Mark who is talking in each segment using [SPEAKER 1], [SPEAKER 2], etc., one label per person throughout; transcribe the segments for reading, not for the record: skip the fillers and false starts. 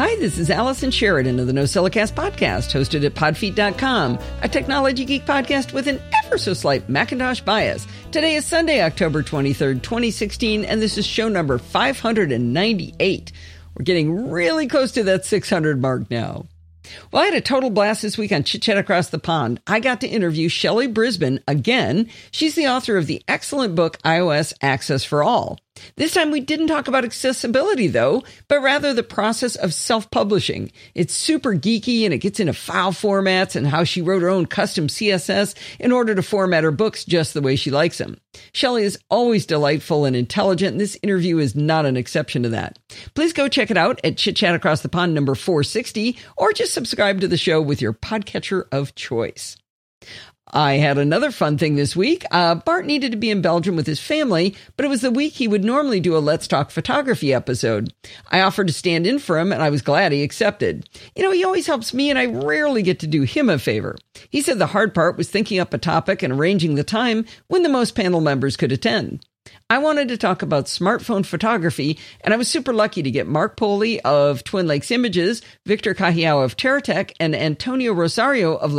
[SPEAKER 1] Hi, this is Allison Sheridan of the NoSillicast podcast, hosted at podfeet.com, a technology geek podcast with an ever so slight Macintosh bias. Today is Sunday, October 23rd, 2016, and this is show number 598. We're getting really close to that 600 mark now. Well, I had a total blast this week on Chit Chat Across the Pond. I got to interview Shelley Brisbane again. She's the author of the excellent book, iOS Access for All. This time we didn't talk about accessibility, though, but rather the process of self-publishing. It's super geeky, and it gets into file formats and how she wrote her own custom CSS in order to format her books just the way she likes them. Shelley is always delightful and intelligent, and this interview is not an exception to that. Please go check it out at Chit Chat Across the Pond number 460, or just subscribe to the show with your podcatcher of choice. I had another fun thing this week. Bart needed to be in Belgium with his family, but it was the week he would normally do a Let's Talk Photography episode. I offered to stand in for him, and I was glad he accepted. You know, he always helps me, and I rarely get to do him a favor. He said the hard part was thinking up a topic and arranging the time when the most panel members could attend. I wanted to talk about smartphone photography, and I was super lucky to get Mark Poley of Twin Lakes Images, Victor Cajiao of Terratech, and Antonio Rosario of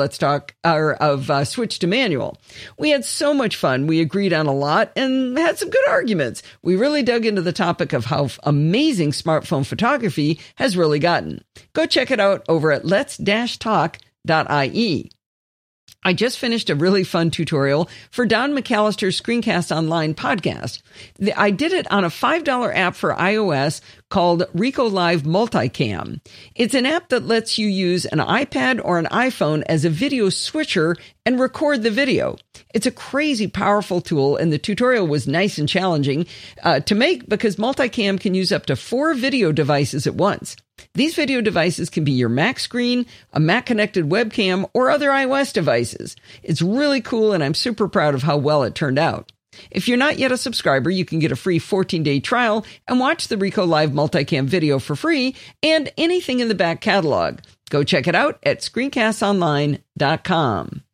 [SPEAKER 1] Switch to Manual. We had so much fun. We agreed on a lot and had some good arguments. We really dug into the topic of how amazing smartphone photography has really gotten. Go check it out over at lets-talk.ie. I just finished a really fun tutorial for Don McAllister's Screencast Online podcast. I did it on a $5 app for iOS called Ricoh Live Multicam. It's an app that lets you use an iPad or an iPhone as a video switcher and record the video. It's a crazy powerful tool, and the tutorial was nice and challenging to make because Multicam can use up to 4 video devices at once. These video devices can be your Mac screen, a Mac-connected webcam, or other iOS devices. It's really cool, and I'm super proud of how well it turned out. If you're not yet a subscriber, you can get a free 14-day trial and watch the Ricoh Live Multicam video for free and anything in the back catalog. Go check it out at screencastonline.com.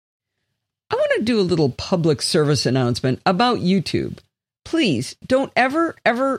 [SPEAKER 1] I want to do a little public service announcement about YouTube. Please don't ever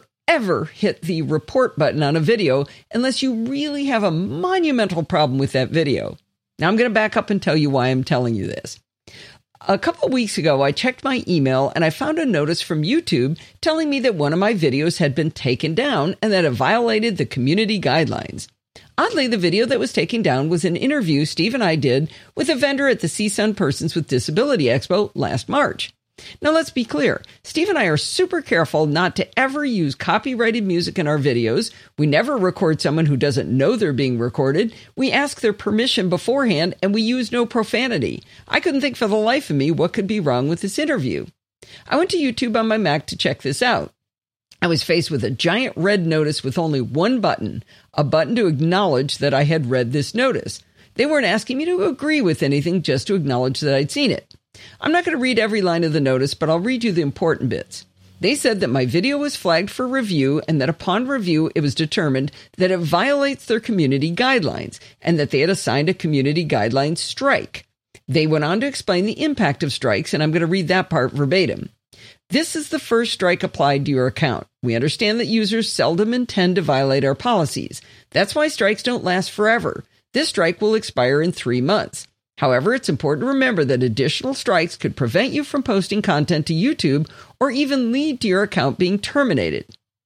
[SPEAKER 1] hit the report button on a video unless you really have a monumental problem with that video. Now I'm going to back up and tell you why I'm telling you this. A couple of weeks ago, I checked my email and I found a notice from YouTube telling me that one of my videos had been taken down and that it violated the community guidelines. Oddly, the video that was taken down was an interview Steve and I did with a vendor at the CSUN Persons with Disability Expo last March. Now, let's be clear. Steve and I are super careful not to ever use copyrighted music in our videos. We never record someone who doesn't know they're being recorded. We ask their permission beforehand, and we use no profanity. I couldn't think for the life of me what could be wrong with this interview. I went to YouTube on my Mac to check this out. I was faced with a giant red notice with only one button, a button to acknowledge that I had read this notice. They weren't asking me to agree with anything, just to acknowledge that I'd seen it. I'm not going to read every line of the notice, but I'll read you the important bits. They said that my video was flagged for review and that upon review, it was determined that it violates their community guidelines and that they had assigned a community guidelines strike. They went on to explain the impact of strikes, and I'm going to read that part verbatim. This is the first strike applied to your account. We understand that users seldom intend to violate our policies. That's why strikes don't last forever. This strike will expire in 3 months. However, it's important to remember that additional strikes could prevent you from posting content to YouTube or even lead to your account being terminated.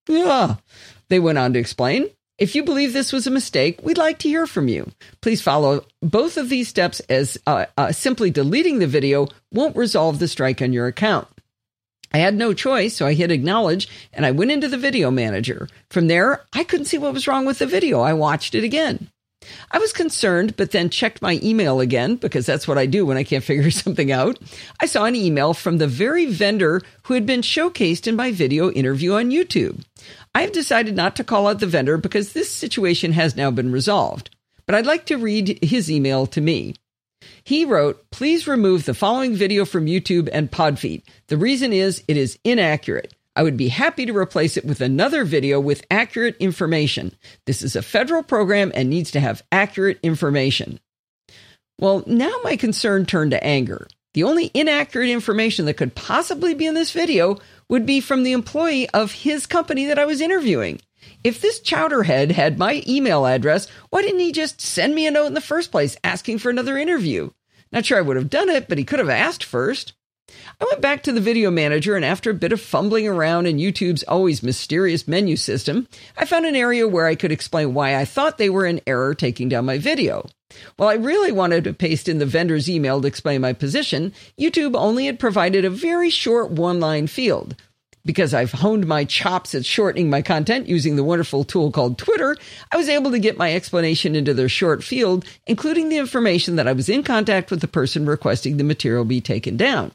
[SPEAKER 1] They went on to explain, if you believe this was a mistake, we'd like to hear from you. Please follow both of these steps, as simply deleting the video won't resolve the strike on your account. I had no choice, so I hit acknowledge, and I went into the video manager. From there, I couldn't see what was wrong with the video. I watched it again. I was concerned, but then checked my email again, because that's what I do when I can't figure something out. I saw an email from the very vendor who had been showcased in my video interview on YouTube. I have decided not to call out the vendor because this situation has now been resolved. But I'd like to read his email to me. He wrote, please remove the following video from YouTube and Podfeet. The reason is it is inaccurate. I would be happy to replace it with another video with accurate information. This is a federal program and needs to have accurate information. Well, now my concern turned to anger. The only inaccurate information that could possibly be in this video would be from the employee of his company that I was interviewing. If this chowderhead had my email address, why didn't he just send me a note in the first place asking for another interview? Not sure I would have done it, but he could have asked first. I went back to the video manager, and after a bit of fumbling around in YouTube's always mysterious menu system, I found an area where I could explain why I thought they were in error taking down my video. While I really wanted to paste in the vendor's email to explain my position, YouTube only had provided a very short one-line field. Because I've honed my chops at shortening my content using the wonderful tool called Twitter, I was able to get my explanation into their short field, including the information that I was in contact with the person requesting the material be taken down.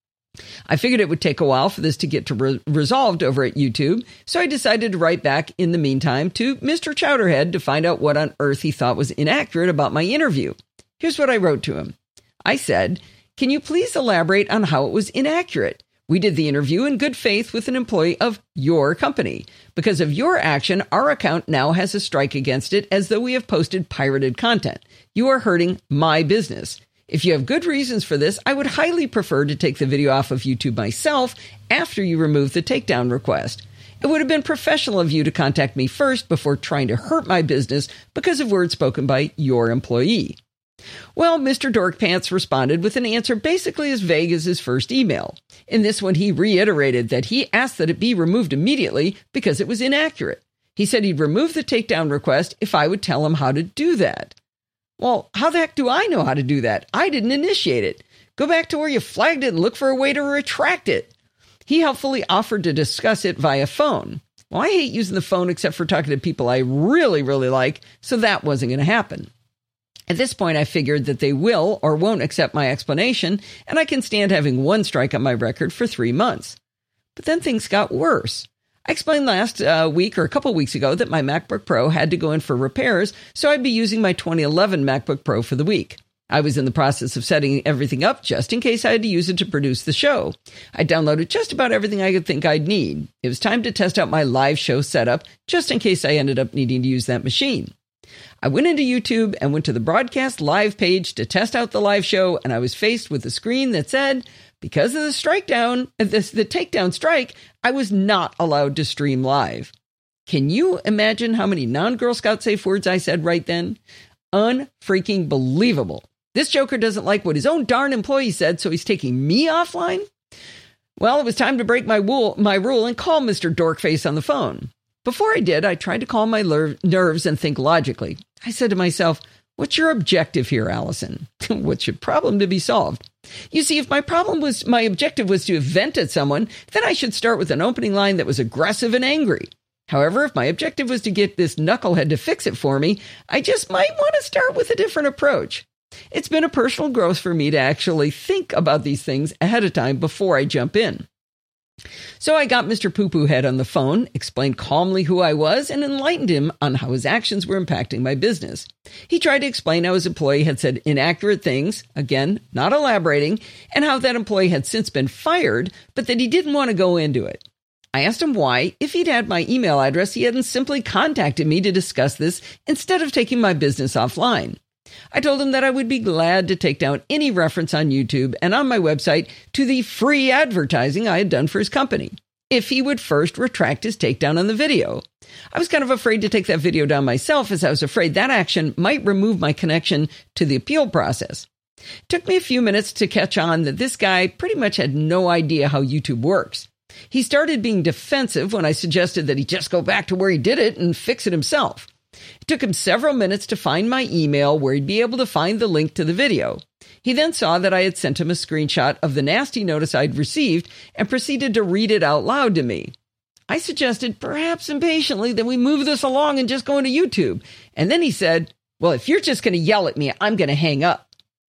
[SPEAKER 1] I figured it would take a while for this to get resolved over at YouTube, so I decided to write back in the meantime to Mr. Chowderhead to find out what on earth he thought was inaccurate about my interview. Here's what I wrote to him. I said, "Can you please elaborate on how it was inaccurate? We did the interview in good faith with an employee of your company. Because of your action, our account now has a strike against it as though we have posted pirated content. You are hurting my business. If you have good reasons for this, I would highly prefer to take the video off of YouTube myself after you remove the takedown request. It would have been professional of you to contact me first before trying to hurt my business because of words spoken by your employee." Well, Mr. Dorkpants responded with an answer basically as vague as his first email. In this one, he reiterated that he asked that it be removed immediately because it was inaccurate. He said he'd remove the takedown request if I would tell him how to do that. Well, how the heck do I know how to do that? I didn't initiate it. Go back to where you flagged it and look for a way to retract it. He helpfully offered to discuss it via phone. Well, I hate using the phone except for talking to people I really, really like, so that wasn't going to happen. At this point, I figured that they will or won't accept my explanation, and I can stand having one strike on my record for 3 months. But then things got worse. I explained last week or a couple weeks ago that my MacBook Pro had to go in for repairs, so I'd be using my 2011 MacBook Pro for the week. I was in the process of setting everything up just in case I had to use it to produce the show. I downloaded just about everything I could think I'd need. It was time to test out my live show setup just in case I ended up needing to use that machine. I went into YouTube and went to the broadcast live page to test out the live show, and I was faced with a screen that said, because of the takedown strike, I was not allowed to stream live. Can you imagine how many non-Girl Scout safe words I said right then? Unfreaking believable. This joker doesn't like what his own darn employee said, so he's taking me offline? Well, it was time to break my rule and call Mr. Dorkface on the phone. Before I did, I tried to calm my nerves and think logically. I said to myself, what's your objective here, Allison? What's your problem to be solved? You see, if my objective was to vent at someone, then I should start with an opening line that was aggressive and angry. However, if my objective was to get this knucklehead to fix it for me, I just might want to start with a different approach. It's been a personal growth for me to actually think about these things ahead of time before I jump in. So I got Mr. Poo-Poo Head on the phone, explained calmly who I was, and enlightened him on how his actions were impacting my business. He tried to explain how his employee had said inaccurate things, again, not elaborating, and how that employee had since been fired, but that he didn't want to go into it. I asked him why, if he'd had my email address, he hadn't simply contacted me to discuss this instead of taking my business offline. I told him that I would be glad to take down any reference on YouTube and on my website to the free advertising I had done for his company, if he would first retract his takedown on the video. I was kind of afraid to take that video down myself, as I was afraid that action might remove my connection to the appeal process. It took me a few minutes to catch on that this guy pretty much had no idea how YouTube works. He started being defensive when I suggested that he just go back to where he did it and fix it himself. It took him several minutes to find my email where he'd be able to find the link to the video. He then saw that I had sent him a screenshot of the nasty notice I'd received and proceeded to read it out loud to me. I suggested, perhaps impatiently, that we move this along and just go into YouTube. And then he said, well, if you're just going to yell at me, I'm going to hang up.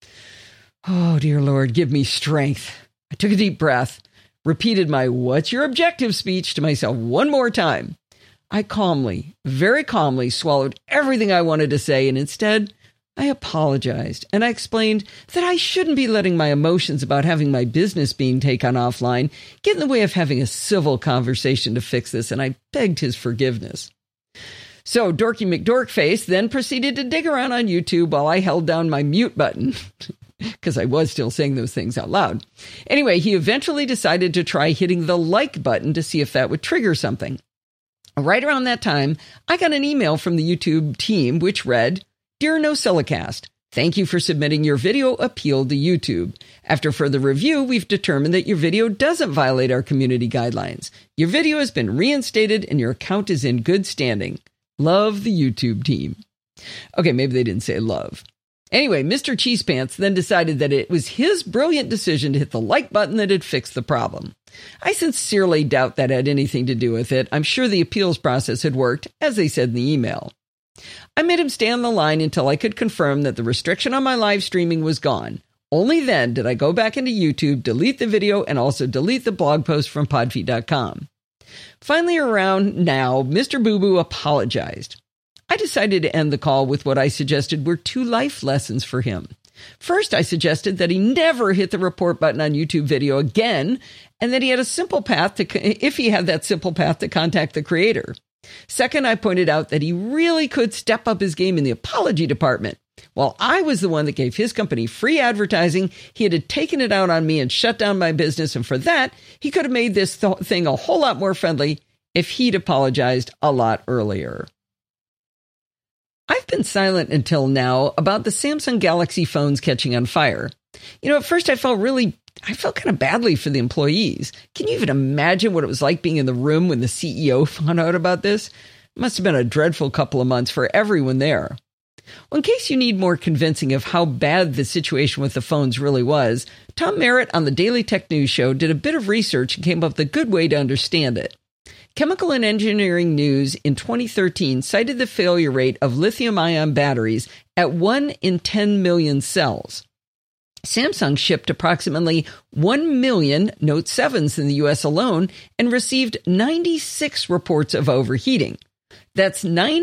[SPEAKER 1] Oh, dear Lord, give me strength. I took a deep breath, repeated my what's your objective speech to myself one more time. I calmly, very calmly swallowed everything I wanted to say, and instead, I apologized, and I explained that I shouldn't be letting my emotions about having my business being taken offline get in the way of having a civil conversation to fix this, and I begged his forgiveness. So Dorky McDorkface then proceeded to dig around on YouTube while I held down my mute button, because I was still saying those things out loud. Anyway, he eventually decided to try hitting the like button to see if that would trigger something. Right around that time, I got an email from the YouTube team which read, "Dear NosillaCast, thank you for submitting your video appeal to YouTube. After further review, we've determined that your video doesn't violate our community guidelines. Your video has been reinstated and your account is in good standing. Love, the YouTube team." Okay, maybe they didn't say love. Anyway, Mr. Cheesepants then decided that it was his brilliant decision to hit the like button that had fixed the problem. I sincerely doubt that had anything to do with it. I'm sure the appeals process had worked, as they said in the email. I made him stay on the line until I could confirm that the restriction on my live streaming was gone. Only then did I go back into YouTube, delete the video, and also delete the blog post from podfeet.com. Finally, around now, Mr. Boo Boo apologized. I decided to end the call with what I suggested were 2 life lessons for him. First, I suggested that he never hit the report button on YouTube video again, and that he had a simple path if he had that simple path to contact the creator. Second, I pointed out that he really could step up his game in the apology department. While I was the one that gave his company free advertising, he had taken it out on me and shut down my business, and for that, he could have made this thing a whole lot more friendly if he'd apologized a lot earlier. I've been silent until now about the Samsung Galaxy phones catching on fire. At first I felt kind of badly for the employees. Can you even imagine what it was like being in the room when the CEO found out about this? It must have been a dreadful couple of months for everyone there. Well, in case you need more convincing of how bad the situation with the phones really was, Tom Merritt on the Daily Tech News Show did a bit of research and came up with a good way to understand it. Chemical and Engineering News in 2013 cited the failure rate of lithium-ion batteries at 1 in 10 million cells. Samsung shipped approximately 1 million Note 7s in the U.S. alone and received 96 reports of overheating. That's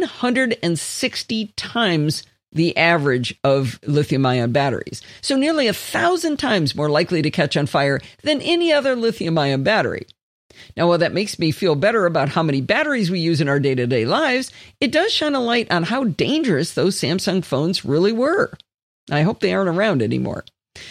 [SPEAKER 1] 960 times the average of lithium-ion batteries. So nearly 1,000 times more likely to catch on fire than any other lithium-ion battery. Now, while that makes me feel better about how many batteries we use in our day-to-day lives, it does shine a light on how dangerous those Samsung phones really were. I hope they aren't around anymore.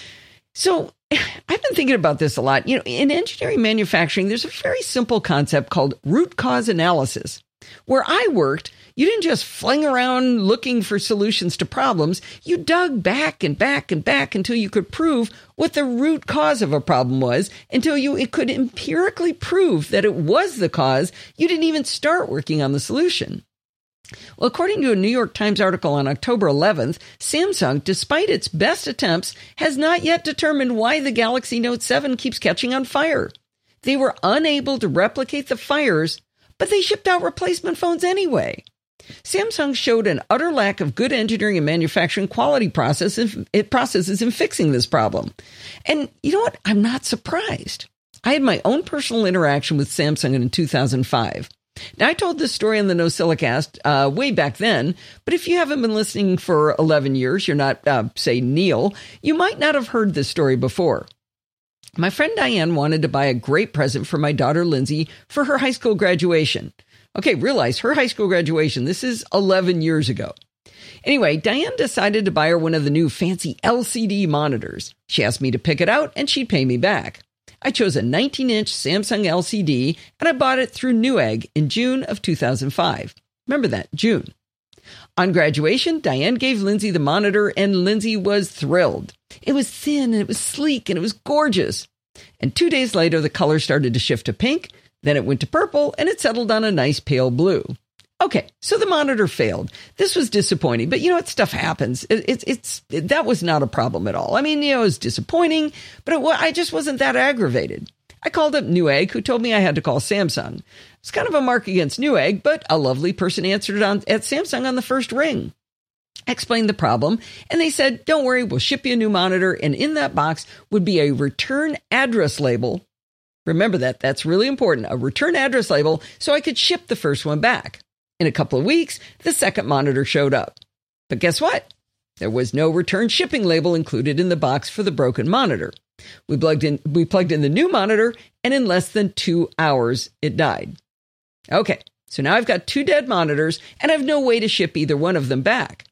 [SPEAKER 1] So I've been thinking about this a lot. In engineering manufacturing, there's a very simple concept called root cause analysis. Where I worked, you didn't just fling around looking for solutions to problems. You dug back and back and back until you could prove what the root cause of a problem was, until it could empirically prove that it was the cause. You didn't even start working on the solution. Well, according to a New York Times article on October 11th, Samsung, despite its best attempts, has not yet determined why the Galaxy Note 7 keeps catching on fire. They were unable to replicate the fires, but they shipped out replacement phones anyway. Samsung showed an utter lack of good engineering and manufacturing quality processes in fixing this problem. And you know what? I'm not surprised. I had my own personal interaction with Samsung in 2005. Now, I told this story on the NosillaCast way back then, but if you haven't been listening for 11 years, you're not, say, Neil, you might not have heard this story before. My friend Diane wanted to buy a great present for my daughter Lindsay for her high school graduation. Okay, realize her high school graduation, this is 11 years ago. Anyway, Diane decided to buy her one of the new fancy LCD monitors. She asked me to pick it out and she'd pay me back. I chose a 19-inch Samsung LCD and I bought it through Newegg in June of 2005. Remember that, June. On graduation, Diane gave Lindsay the monitor and Lindsay was thrilled. It was thin and it was sleek and it was gorgeous. And 2 days later, the color started to shift to pink, then it went to purple and it settled on a nice pale blue. Okay, so the monitor failed. This was disappointing, but you know what? Stuff happens. That was not a problem at all. I mean, it was disappointing, but I just wasn't that aggravated. I called up Newegg, who told me I had to call Samsung. It's kind of a mark against Newegg, but a lovely person answered at Samsung on the first ring. I explained the problem, and they said, don't worry, we'll ship you a new monitor, and in that box would be a return address label. Remember that's really important, a return address label, so I could ship the first one back. In a couple of weeks, the second monitor showed up. But guess what? There was no return shipping label included in the box for the broken monitor. We plugged in the new monitor, and in less than 2 hours, it died. Okay, so now I've got 2 dead monitors, and I have no way to ship either one of them back.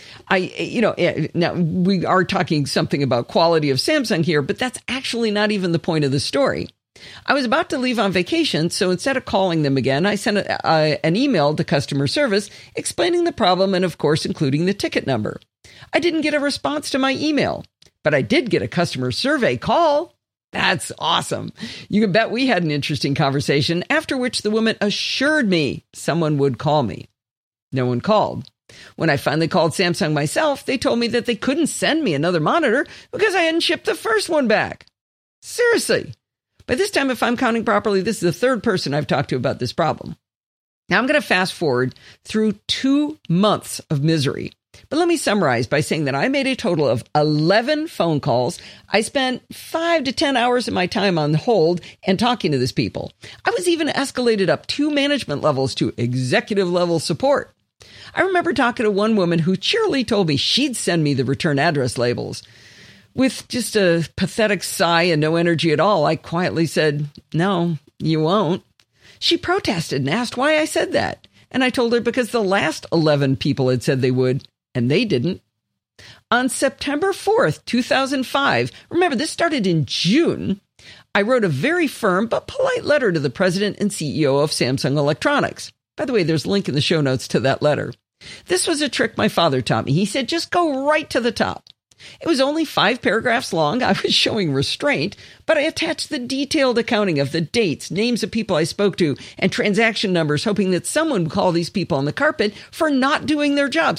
[SPEAKER 1] Now we are talking something about quality of Samsung here, but that's actually not even the point of the story. I was about to leave on vacation, so instead of calling them again, I sent an email to customer service explaining the problem and, of course, including the ticket number. I didn't get a response to my email, but I did get a customer survey call. That's awesome. You can bet we had an interesting conversation, after which the woman assured me someone would call me. No one called. When I finally called Samsung myself, they told me that they couldn't send me another monitor because I hadn't shipped the first one back. Seriously. By this time, if I'm counting properly, this is the third person I've talked to about this problem. Now I'm going to fast forward through 2 months of misery. But let me summarize by saying that I made a total of 11 phone calls. I spent 5 to 10 hours of my time on hold and talking to these people. I was even escalated up 2 management levels to executive level support. I remember talking to one woman who cheerily told me she'd send me the return address labels. With just a pathetic sigh and no energy at all, I quietly said, "No, you won't." She protested and asked why I said that. And I told her because the last 11 people had said they would, and they didn't. On September 4th, 2005, remember this started in June, I wrote a very firm but polite letter to the president and CEO of Samsung Electronics. By the way, there's a link in the show notes to that letter. This was a trick my father taught me. He said, just go right to the top. It was only 5 paragraphs long. I was showing restraint, but I attached the detailed accounting of the dates, names of people I spoke to, and transaction numbers, hoping that someone would call these people on the carpet for not doing their jobs.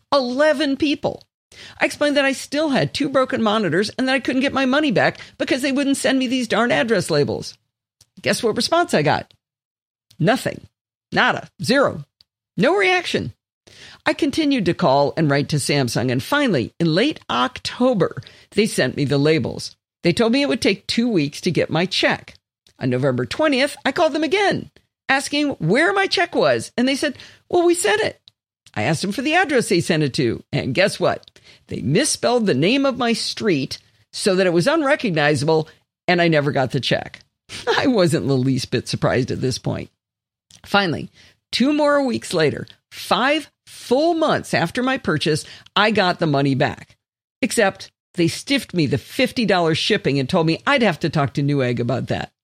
[SPEAKER 1] 11 people. I explained that I still had 2 broken monitors and that I couldn't get my money back because they wouldn't send me these darn address labels. Guess what response I got? Nothing. Nada. Zero. No reaction. I continued to call and write to Samsung, and finally, in late October, they sent me the labels. They told me it would take 2 weeks to get my check. On November 20th, I called them again, asking where my check was, and they said, well, we sent it. I asked them for the address they sent it to, and guess what? They misspelled the name of my street so that it was unrecognizable, and I never got the check. I wasn't the least bit surprised at this point. Finally, 2 more weeks later, 5 full months after my purchase, I got the money back. Except they stiffed me the $50 shipping and told me I'd have to talk to Newegg about that.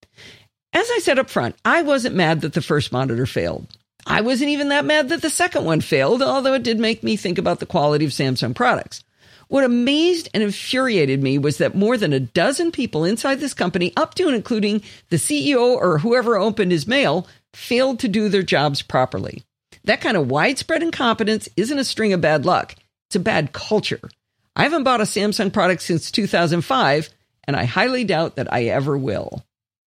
[SPEAKER 1] As I said up front, I wasn't mad that the first monitor failed. I wasn't even that mad that the second one failed, although it did make me think about the quality of Samsung products. What amazed and infuriated me was that more than a dozen people inside this company, up to and including the CEO or whoever opened his mail, failed to do their jobs properly. That kind of widespread incompetence isn't a string of bad luck. It's a bad culture. I haven't bought a Samsung product since 2005, and I highly doubt that I ever will.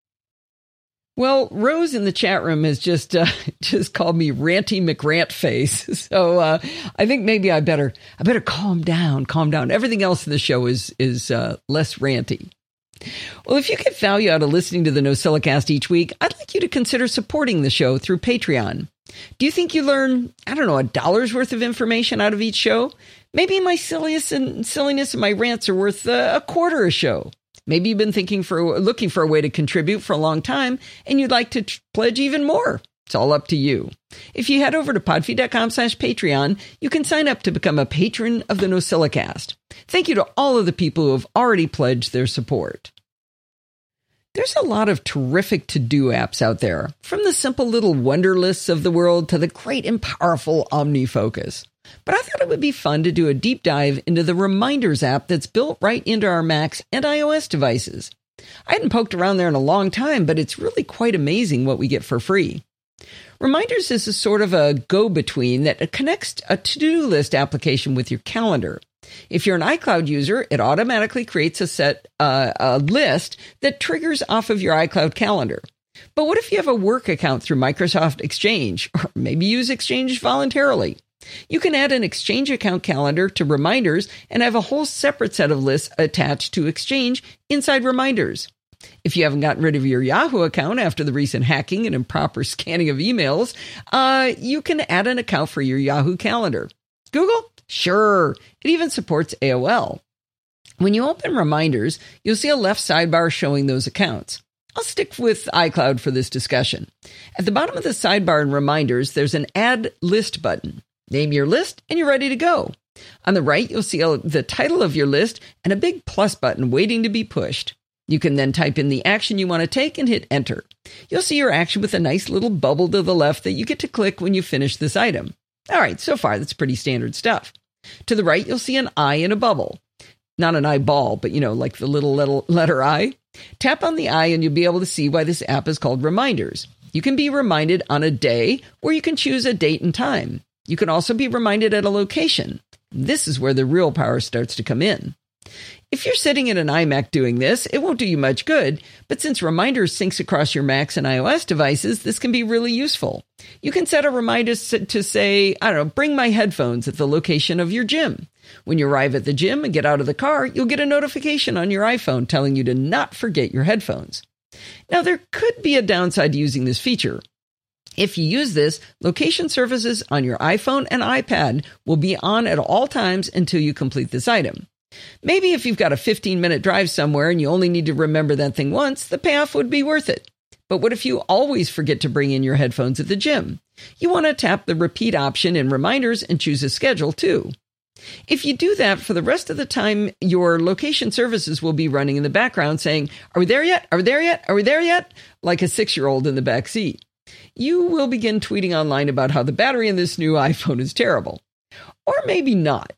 [SPEAKER 1] Well, Rose in the chat room has just called me Ranty McRantface. So I think maybe I better calm down. Everything else in the show is less ranty. Well, if you get value out of listening to the NosillaCast each week, I'd like you to consider supporting the show through Patreon. Do you think you learn, $1 worth of information out of each show? Maybe my silliness and my rants are worth a quarter a show. Maybe you've been looking for a way to contribute for a long time, and you'd like to pledge even more. It's all up to you. If you head over to podfeed.com/Patreon, you can sign up to become a patron of the NosillaCast. Thank you to all of the people who have already pledged their support. There's a lot of terrific to-do apps out there, from the simple little Wunderlists of the world to the great and powerful OmniFocus. But I thought it would be fun to do a deep dive into the Reminders app that's built right into our Macs and iOS devices. I hadn't poked around there in a long time, but it's really quite amazing what we get for free. Reminders is a sort of a go-between that connects a to-do list application with your calendar. If you're an iCloud user, it automatically creates a list that triggers off of your iCloud calendar. But what if you have a work account through Microsoft Exchange, or maybe use Exchange voluntarily? You can add an Exchange account calendar to Reminders and have a whole separate set of lists attached to Exchange inside Reminders. If you haven't gotten rid of your Yahoo account after the recent hacking and improper scanning of emails, you can add an account for your Yahoo calendar. Google? Sure. It even supports AOL. When you open Reminders, you'll see a left sidebar showing those accounts. I'll stick with iCloud for this discussion. At the bottom of the sidebar in Reminders, there's an Add List button. Name your list, and you're ready to go. On the right, you'll see the title of your list and a big plus button waiting to be pushed. You can then type in the action you want to take and hit enter. You'll see your action with a nice little bubble to the left that you get to click when you finish this item. All right, so far that's pretty standard stuff. To the right, you'll see an eye in a bubble. Not an eyeball, but like the little letter I. Tap on the eye and you'll be able to see why this app is called Reminders. You can be reminded on a day, or you can choose a date and time. You can also be reminded at a location. This is where the real power starts to come in. If you're sitting in an iMac doing this, it won't do you much good, but since Reminders syncs across your Macs and iOS devices, this can be really useful. You can set a reminder to say, bring my headphones at the location of your gym. When you arrive at the gym and get out of the car, you'll get a notification on your iPhone telling you to not forget your headphones. Now, there could be a downside to using this feature. If you use this, location services on your iPhone and iPad will be on at all times until you complete this item. Maybe if you've got a 15-minute drive somewhere and you only need to remember that thing once, the payoff would be worth it. But what if you always forget to bring in your headphones at the gym? You want to tap the repeat option in Reminders and choose a schedule too. If you do that, for the rest of the time, your location services will be running in the background saying, "Are we there yet? Are we there yet? Are we there yet?" Like a 6-year-old in the back seat. You will begin tweeting online about how the battery in this new iPhone is terrible. Or maybe not.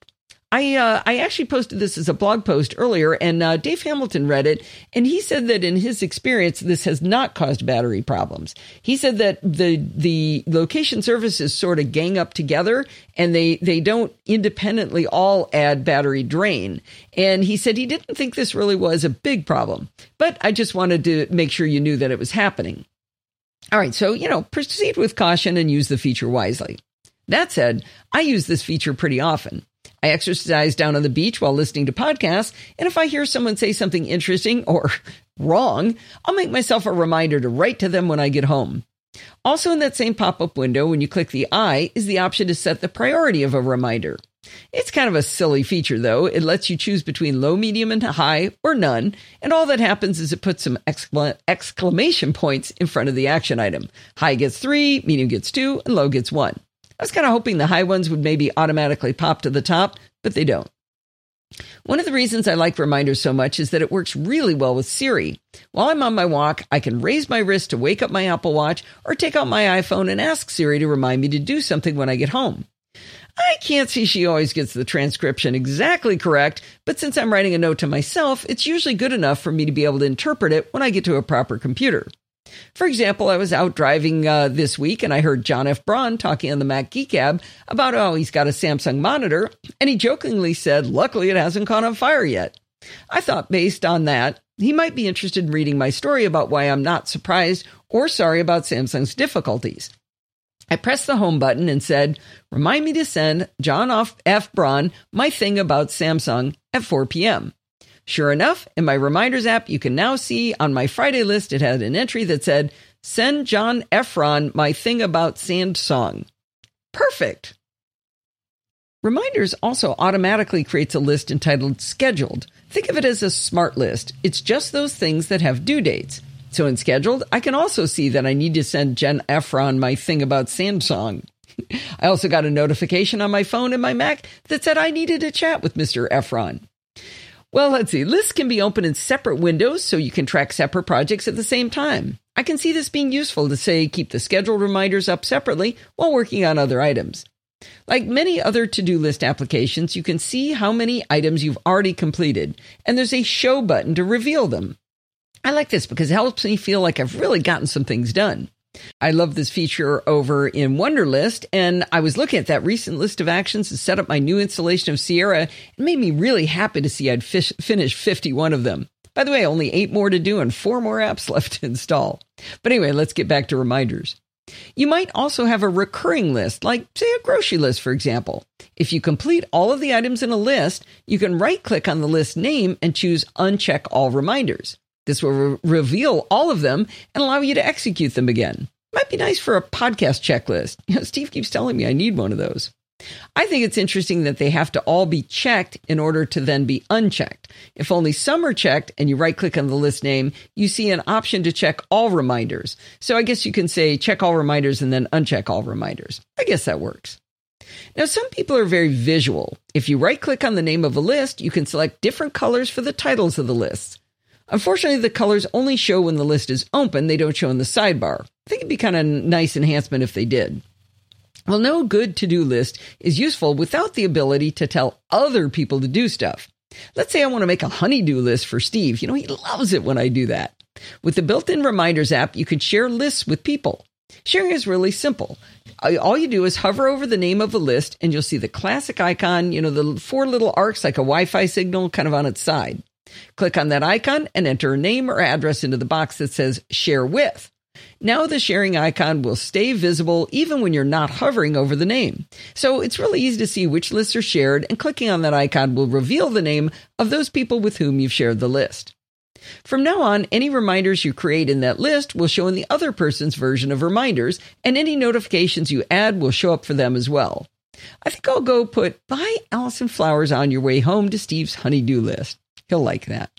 [SPEAKER 1] I actually posted this as a blog post earlier, and Dave Hamilton read it, and he said that in his experience, this has not caused battery problems. He said that the location services sort of gang up together, and they don't independently all add battery drain. And he said he didn't think this really was a big problem, but I just wanted to make sure you knew that it was happening. All right, so, proceed with caution and use the feature wisely. That said, I use this feature pretty often. I exercise down on the beach while listening to podcasts, and if I hear someone say something interesting or wrong, I'll make myself a reminder to write to them when I get home. Also in that same pop-up window, when you click the eye, is the option to set the priority of a reminder. It's kind of a silly feature, though. It lets you choose between low, medium, and high, or none, and all that happens is it puts some exclamation points in front of the action item. High gets 3, medium gets 2, and low gets 1. I was kind of hoping the high ones would maybe automatically pop to the top, but they don't. One of the reasons I like Reminders so much is that it works really well with Siri. While I'm on my walk, I can raise my wrist to wake up my Apple Watch or take out my iPhone and ask Siri to remind me to do something when I get home. I can't see she always gets the transcription exactly correct, but since I'm writing a note to myself, it's usually good enough for me to be able to interpret it when I get to a proper computer. For example, I was out driving this week and I heard John F. Braun talking on the Mac Geek Gab about how he's got a Samsung monitor, and he jokingly said, "Luckily it hasn't caught on fire yet." I thought based on that, he might be interested in reading my story about why I'm not surprised or sorry about Samsung's difficulties. I pressed the home button and said, "Remind me to send John F. Braun my thing about Samsung at 4 p.m. Sure enough, in my Reminders app, you can now see on my Friday list, it had an entry that said, "Send John Efron my thing about Samsung." Perfect. Reminders also automatically creates a list entitled Scheduled. Think of it as a smart list. It's just those things that have due dates. So in Scheduled, I can also see that I need to send Jen Efron my thing about Samsung. I also got a notification on my phone and my Mac that said I needed to chat with Mr. Efron. Well, let's see. Lists can be open in separate windows so you can track separate projects at the same time. I can see this being useful to, say, keep the scheduled reminders up separately while working on other items. Like many other to-do list applications, you can see how many items you've already completed, and there's a show button to reveal them. I like this because it helps me feel like I've really gotten some things done. I love this feature over in Wunderlist, and I was looking at that recent list of actions to set up my new installation of Sierra. It made me really happy to see I'd finished 51 of them. By the way, only 8 more to do and 4 more apps left to install. But anyway, let's get back to Reminders. You might also have a recurring list, like, say, a grocery list, for example. If you complete all of the items in a list, you can right-click on the list name and choose Uncheck All Reminders. This will reveal all of them and allow you to execute them again. Might be nice for a podcast checklist. Steve keeps telling me I need one of those. I think it's interesting that they have to all be checked in order to then be unchecked. If only some are checked and you right-click on the list name, you see an option to check all reminders. So I guess you can say check all reminders and then uncheck all reminders. I guess that works. Now, some people are very visual. If you right-click on the name of a list, you can select different colors for the titles of the lists. Unfortunately, the colors only show when the list is open. They don't show in the sidebar. I think it'd be kind of a nice enhancement if they did. Well, no good to-do list is useful without the ability to tell other people to do stuff. Let's say I want to make a honey-do list for Steve. He loves it when I do that. With the built-in Reminders app, you can share lists with people. Sharing is really simple. All you do is hover over the name of a list, and you'll see the classic icon, the 4 little arcs like a Wi-Fi signal kind of on its side. Click on that icon and enter a name or address into the box that says Share With. Now the sharing icon will stay visible even when you're not hovering over the name. So it's really easy to see which lists are shared, and clicking on that icon will reveal the name of those people with whom you've shared the list. From now on, any reminders you create in that list will show in the other person's version of reminders, and any notifications you add will show up for them as well. I think I'll go put "Buy Allison flowers on your way home" to Steve's honey-do list. He'll like that.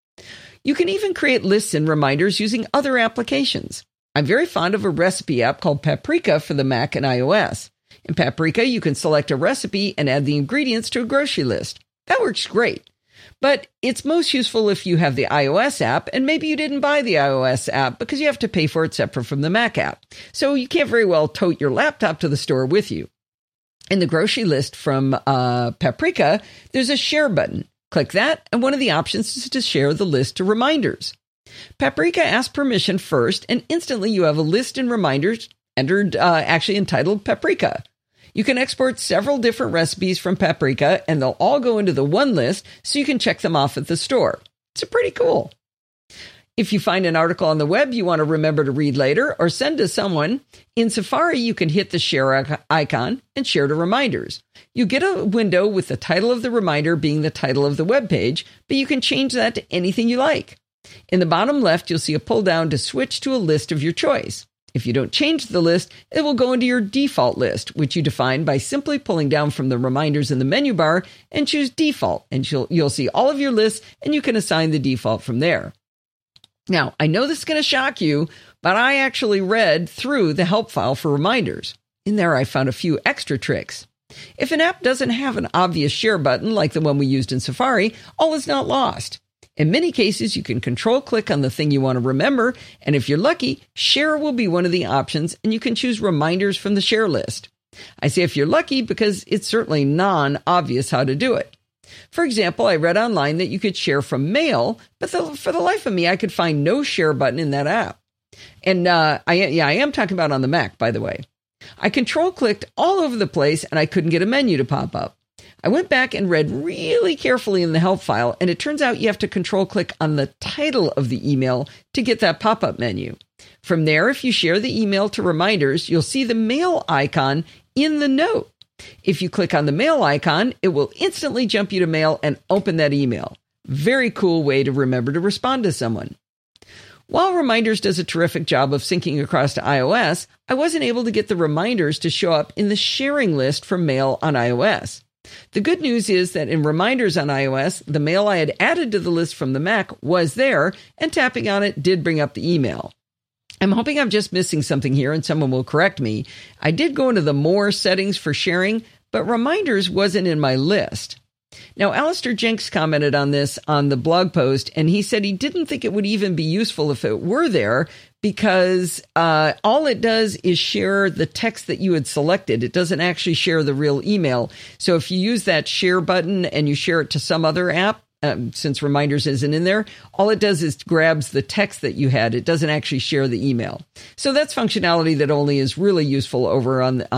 [SPEAKER 1] You can even create lists and reminders using other applications. I'm very fond of a recipe app called Paprika for the Mac and iOS. In Paprika, you can select a recipe and add the ingredients to a grocery list. That works great. But it's most useful if you have the iOS app, and maybe you didn't buy the iOS app because you have to pay for it separate from the Mac app. So you can't very well tote your laptop to the store with you. In the grocery list from Paprika, there's a share button. Click that, and one of the options is to share the list to reminders. Paprika asks permission first, and instantly you have a list and reminders entered, actually entitled Paprika. You can export several different recipes from Paprika, and they'll all go into the one list so you can check them off at the store. It's pretty cool. If you find an article on the web you want to remember to read later or send to someone, in Safari you can hit the share icon and share to reminders. You get a window with the title of the reminder being the title of the web page, but you can change that to anything you like. In the bottom left, you'll see a pull down to switch to a list of your choice. If you don't change the list, it will go into your default list, which you define by simply pulling down from the reminders in the menu bar and choose default, and you'll see all of your lists, and you can assign the default from there. Now, I know this is going to shock you, but I actually read through the help file for reminders. In there, I found a few extra tricks. If an app doesn't have an obvious share button like the one we used in Safari, all is not lost. In many cases, you can control-click on the thing you want to remember, and if you're lucky, share will be one of the options, and you can choose reminders from the share list. I say if you're lucky because it's certainly non-obvious how to do it. For example, I read online that you could share from Mail, but for the life of me, I could find no share button in that app. And I am talking about on the Mac, by the way. I control-clicked all over the place, and I couldn't get a menu to pop up. I went back and read really carefully in the help file, and it turns out you have to control-click on the title of the email to get that pop-up menu. From there, if you share the email to reminders, you'll see the mail icon in the note. If you click on the mail icon, it will instantly jump you to mail and open that email. Very cool way to remember to respond to someone. While Reminders does a terrific job of syncing across to iOS, I wasn't able to get the reminders to show up in the sharing list for Mail on iOS. The good news is that in Reminders on iOS, the mail I had added to the list from the Mac was there, and tapping on it did bring up the email. I'm hoping I'm just missing something here and someone will correct me. I did go into the More settings for sharing, but Reminders wasn't in my list. Now, Alistair Jenks commented on this on the blog post, and he said he didn't think it would even be useful if it were there because all it does is share the text that you had selected. It doesn't actually share the real email. So if you use that share button and you share it to some other app, since Reminders isn't in there, all it does is grabs the text that you had. It doesn't actually share the email. So that's functionality that only is really useful over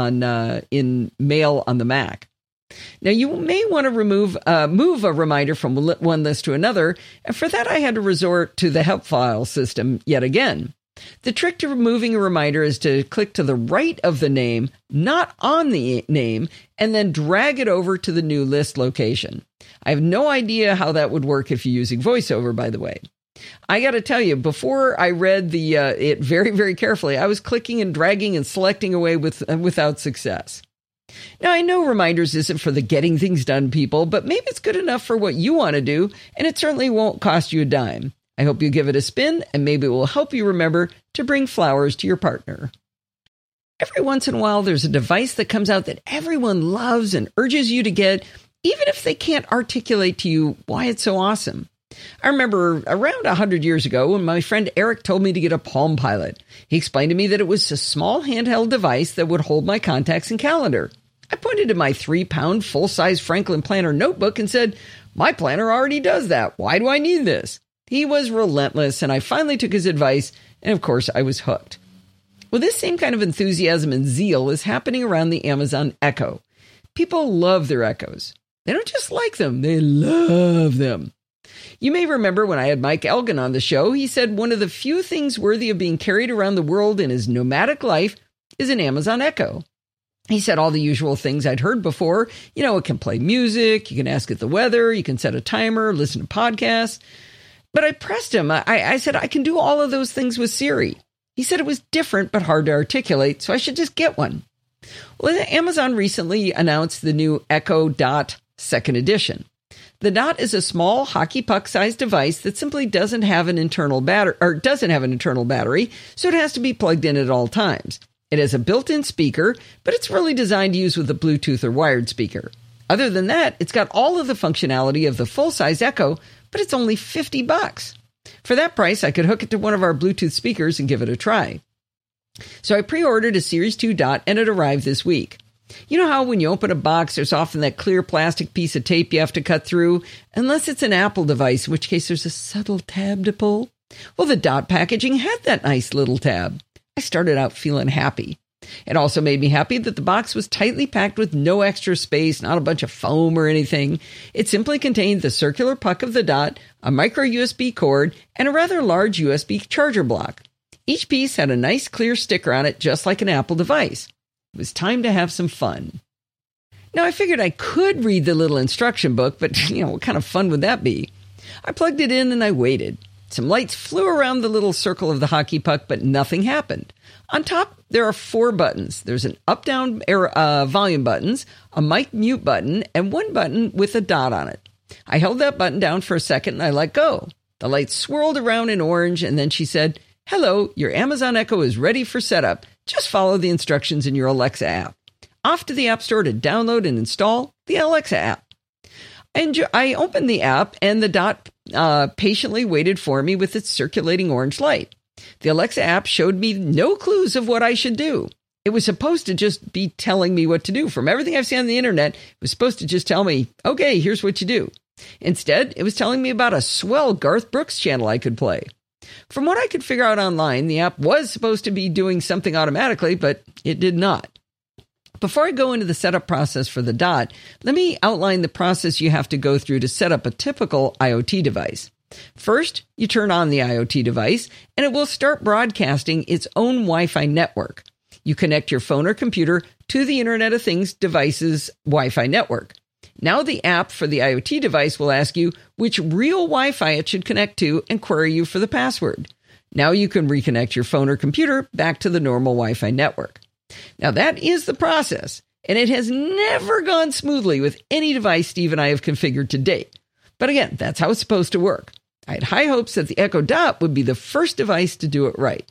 [SPEAKER 1] in Mail on the Mac. Now, you may want to move a reminder from one list to another, and for that I had to resort to the help file system yet again. The trick to removing a reminder is to click to the right of the name, not on the name, and then drag it over to the new list location. I have no idea how that would work if you're using VoiceOver, by the way. I got to tell you, before I read it very, very carefully, I was clicking and dragging and selecting away without success. Now, I know Reminders isn't for the getting things done people, but maybe it's good enough for what you want to do, and it certainly won't cost you a dime. I hope you give it a spin, and maybe it will help you remember to bring flowers to your partner. Every once in a while, there's a device that comes out that everyone loves and urges you to get, even if they can't articulate to you why it's so awesome. I remember around 100 years ago when my friend Eric told me to get a Palm Pilot. He explained to me that it was a small handheld device that would hold my contacts and calendar. I pointed to my 3-pound full-size Franklin Planner notebook and said, "My planner already does that. Why do I need this?" He was relentless, and I finally took his advice, and of course I was hooked. Well, this same kind of enthusiasm and zeal is happening around the Amazon Echo. People love their Echoes. They don't just like them, they love them. You may remember when I had Mike Elgin on the show, he said one of the few things worthy of being carried around the world in his nomadic life is an Amazon Echo. He said all the usual things I'd heard before. It can play music, you can ask it the weather, you can set a timer, listen to podcasts. But I pressed him. I said, I can do all of those things with Siri. He said it was different but hard to articulate, so I should just get one. Well, Amazon recently announced the new Echo Dot 2nd edition. The Dot is a small hockey puck-sized device that simply doesn't have an internal battery, so it has to be plugged in at all times. It has a built-in speaker, but it's really designed to use with a Bluetooth or wired speaker. Other than that, it's got all of the functionality of the full-size Echo, but it's only $50. For that price, I could hook it to one of our Bluetooth speakers and give it a try. So I pre-ordered a Series 2 Dot, and it arrived this week. You know how when you open a box, there's often that clear plastic piece of tape you have to cut through, unless it's an Apple device, in which case there's a subtle tab to pull? Well, the Dot packaging had that nice little tab. I started out feeling happy. It also made me happy that the box was tightly packed with no extra space, not a bunch of foam or anything. It simply contained the circular puck of the Dot, a micro USB cord, and a rather large USB charger block. Each piece had a nice clear sticker on it, just like an Apple device. It was time to have some fun. Now, I figured I could read the little instruction book, but, what kind of fun would that be? I plugged it in and I waited. Some lights flew around the little circle of the hockey puck, but nothing happened. On top, there are 4 buttons. There's an up-down volume buttons, a mic mute button, and one button with a dot on it. I held that button down for a second and I let go. The lights swirled around in orange, and then she said, "Hello, your Amazon Echo is ready for setup. Just follow the instructions in your Alexa app." Off to the App Store to download and install the Alexa app. I opened the app, and the Dot patiently waited for me with its circulating orange light. The Alexa app showed me no clues of what I should do. It was supposed to just be telling me what to do. From everything I've seen on the internet, it was supposed to just tell me, okay, here's what you do. Instead, it was telling me about a swell Garth Brooks channel I could play. From what I could figure out online, the app was supposed to be doing something automatically, but it did not. Before I go into the setup process for the Dot, let me outline the process you have to go through to set up a typical IoT device. First, you turn on the IoT device, and it will start broadcasting its own Wi-Fi network. You connect your phone or computer to the Internet of Things device's Wi-Fi network. Now the app for the IoT device will ask you which real Wi-Fi it should connect to and query you for the password. Now you can reconnect your phone or computer back to the normal Wi-Fi network. Now that is the process, and it has never gone smoothly with any device Steve and I have configured to date. But again, that's how it's supposed to work. I had high hopes that the Echo Dot would be the first device to do it right.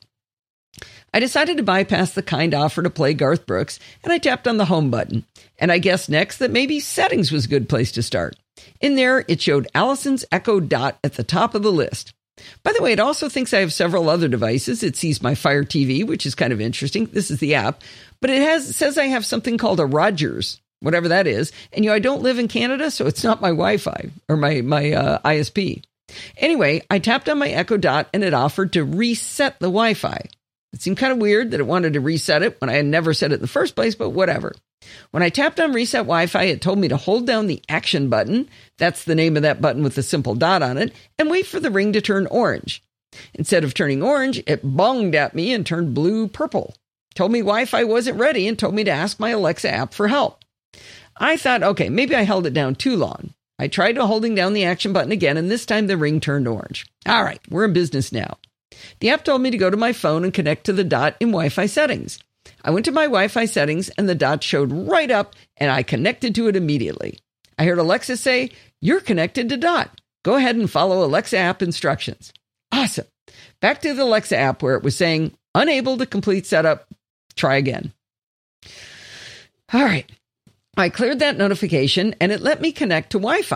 [SPEAKER 1] I decided to bypass the kind offer to play Garth Brooks, and I tapped on the home button. And I guessed next that maybe settings was a good place to start. In there, it showed Allison's Echo Dot at the top of the list. By the way, it also thinks I have several other devices. It sees my Fire TV, which is kind of interesting. This is the app. But it says I have something called a Rogers, whatever that is. And I don't live in Canada, so it's not my Wi-Fi or my ISP. Anyway, I tapped on my Echo Dot, and it offered to reset the Wi-Fi. It seemed kind of weird that it wanted to reset it when I had never set it in the first place, but whatever. When I tapped on Reset Wi-Fi, it told me to hold down the Action button, that's the name of that button with the simple dot on it, and wait for the ring to turn orange. Instead of turning orange, it bonged at me and turned blue-purple. Told me Wi-Fi wasn't ready and told me to ask my Alexa app for help. I thought, okay, maybe I held it down too long. I tried holding down the Action button again, and this time the ring turned orange. All right, we're in business now. The app told me to go to my phone and connect to the Dot in Wi-Fi settings. I went to my Wi-Fi settings, and the Dot showed right up, and I connected to it immediately. I heard Alexa say, "You're connected to Dot. Go ahead and follow Alexa app instructions." Awesome. Back to the Alexa app where it was saying, "Unable to complete setup. Try again." All right. I cleared that notification, and it let me connect to Wi-Fi.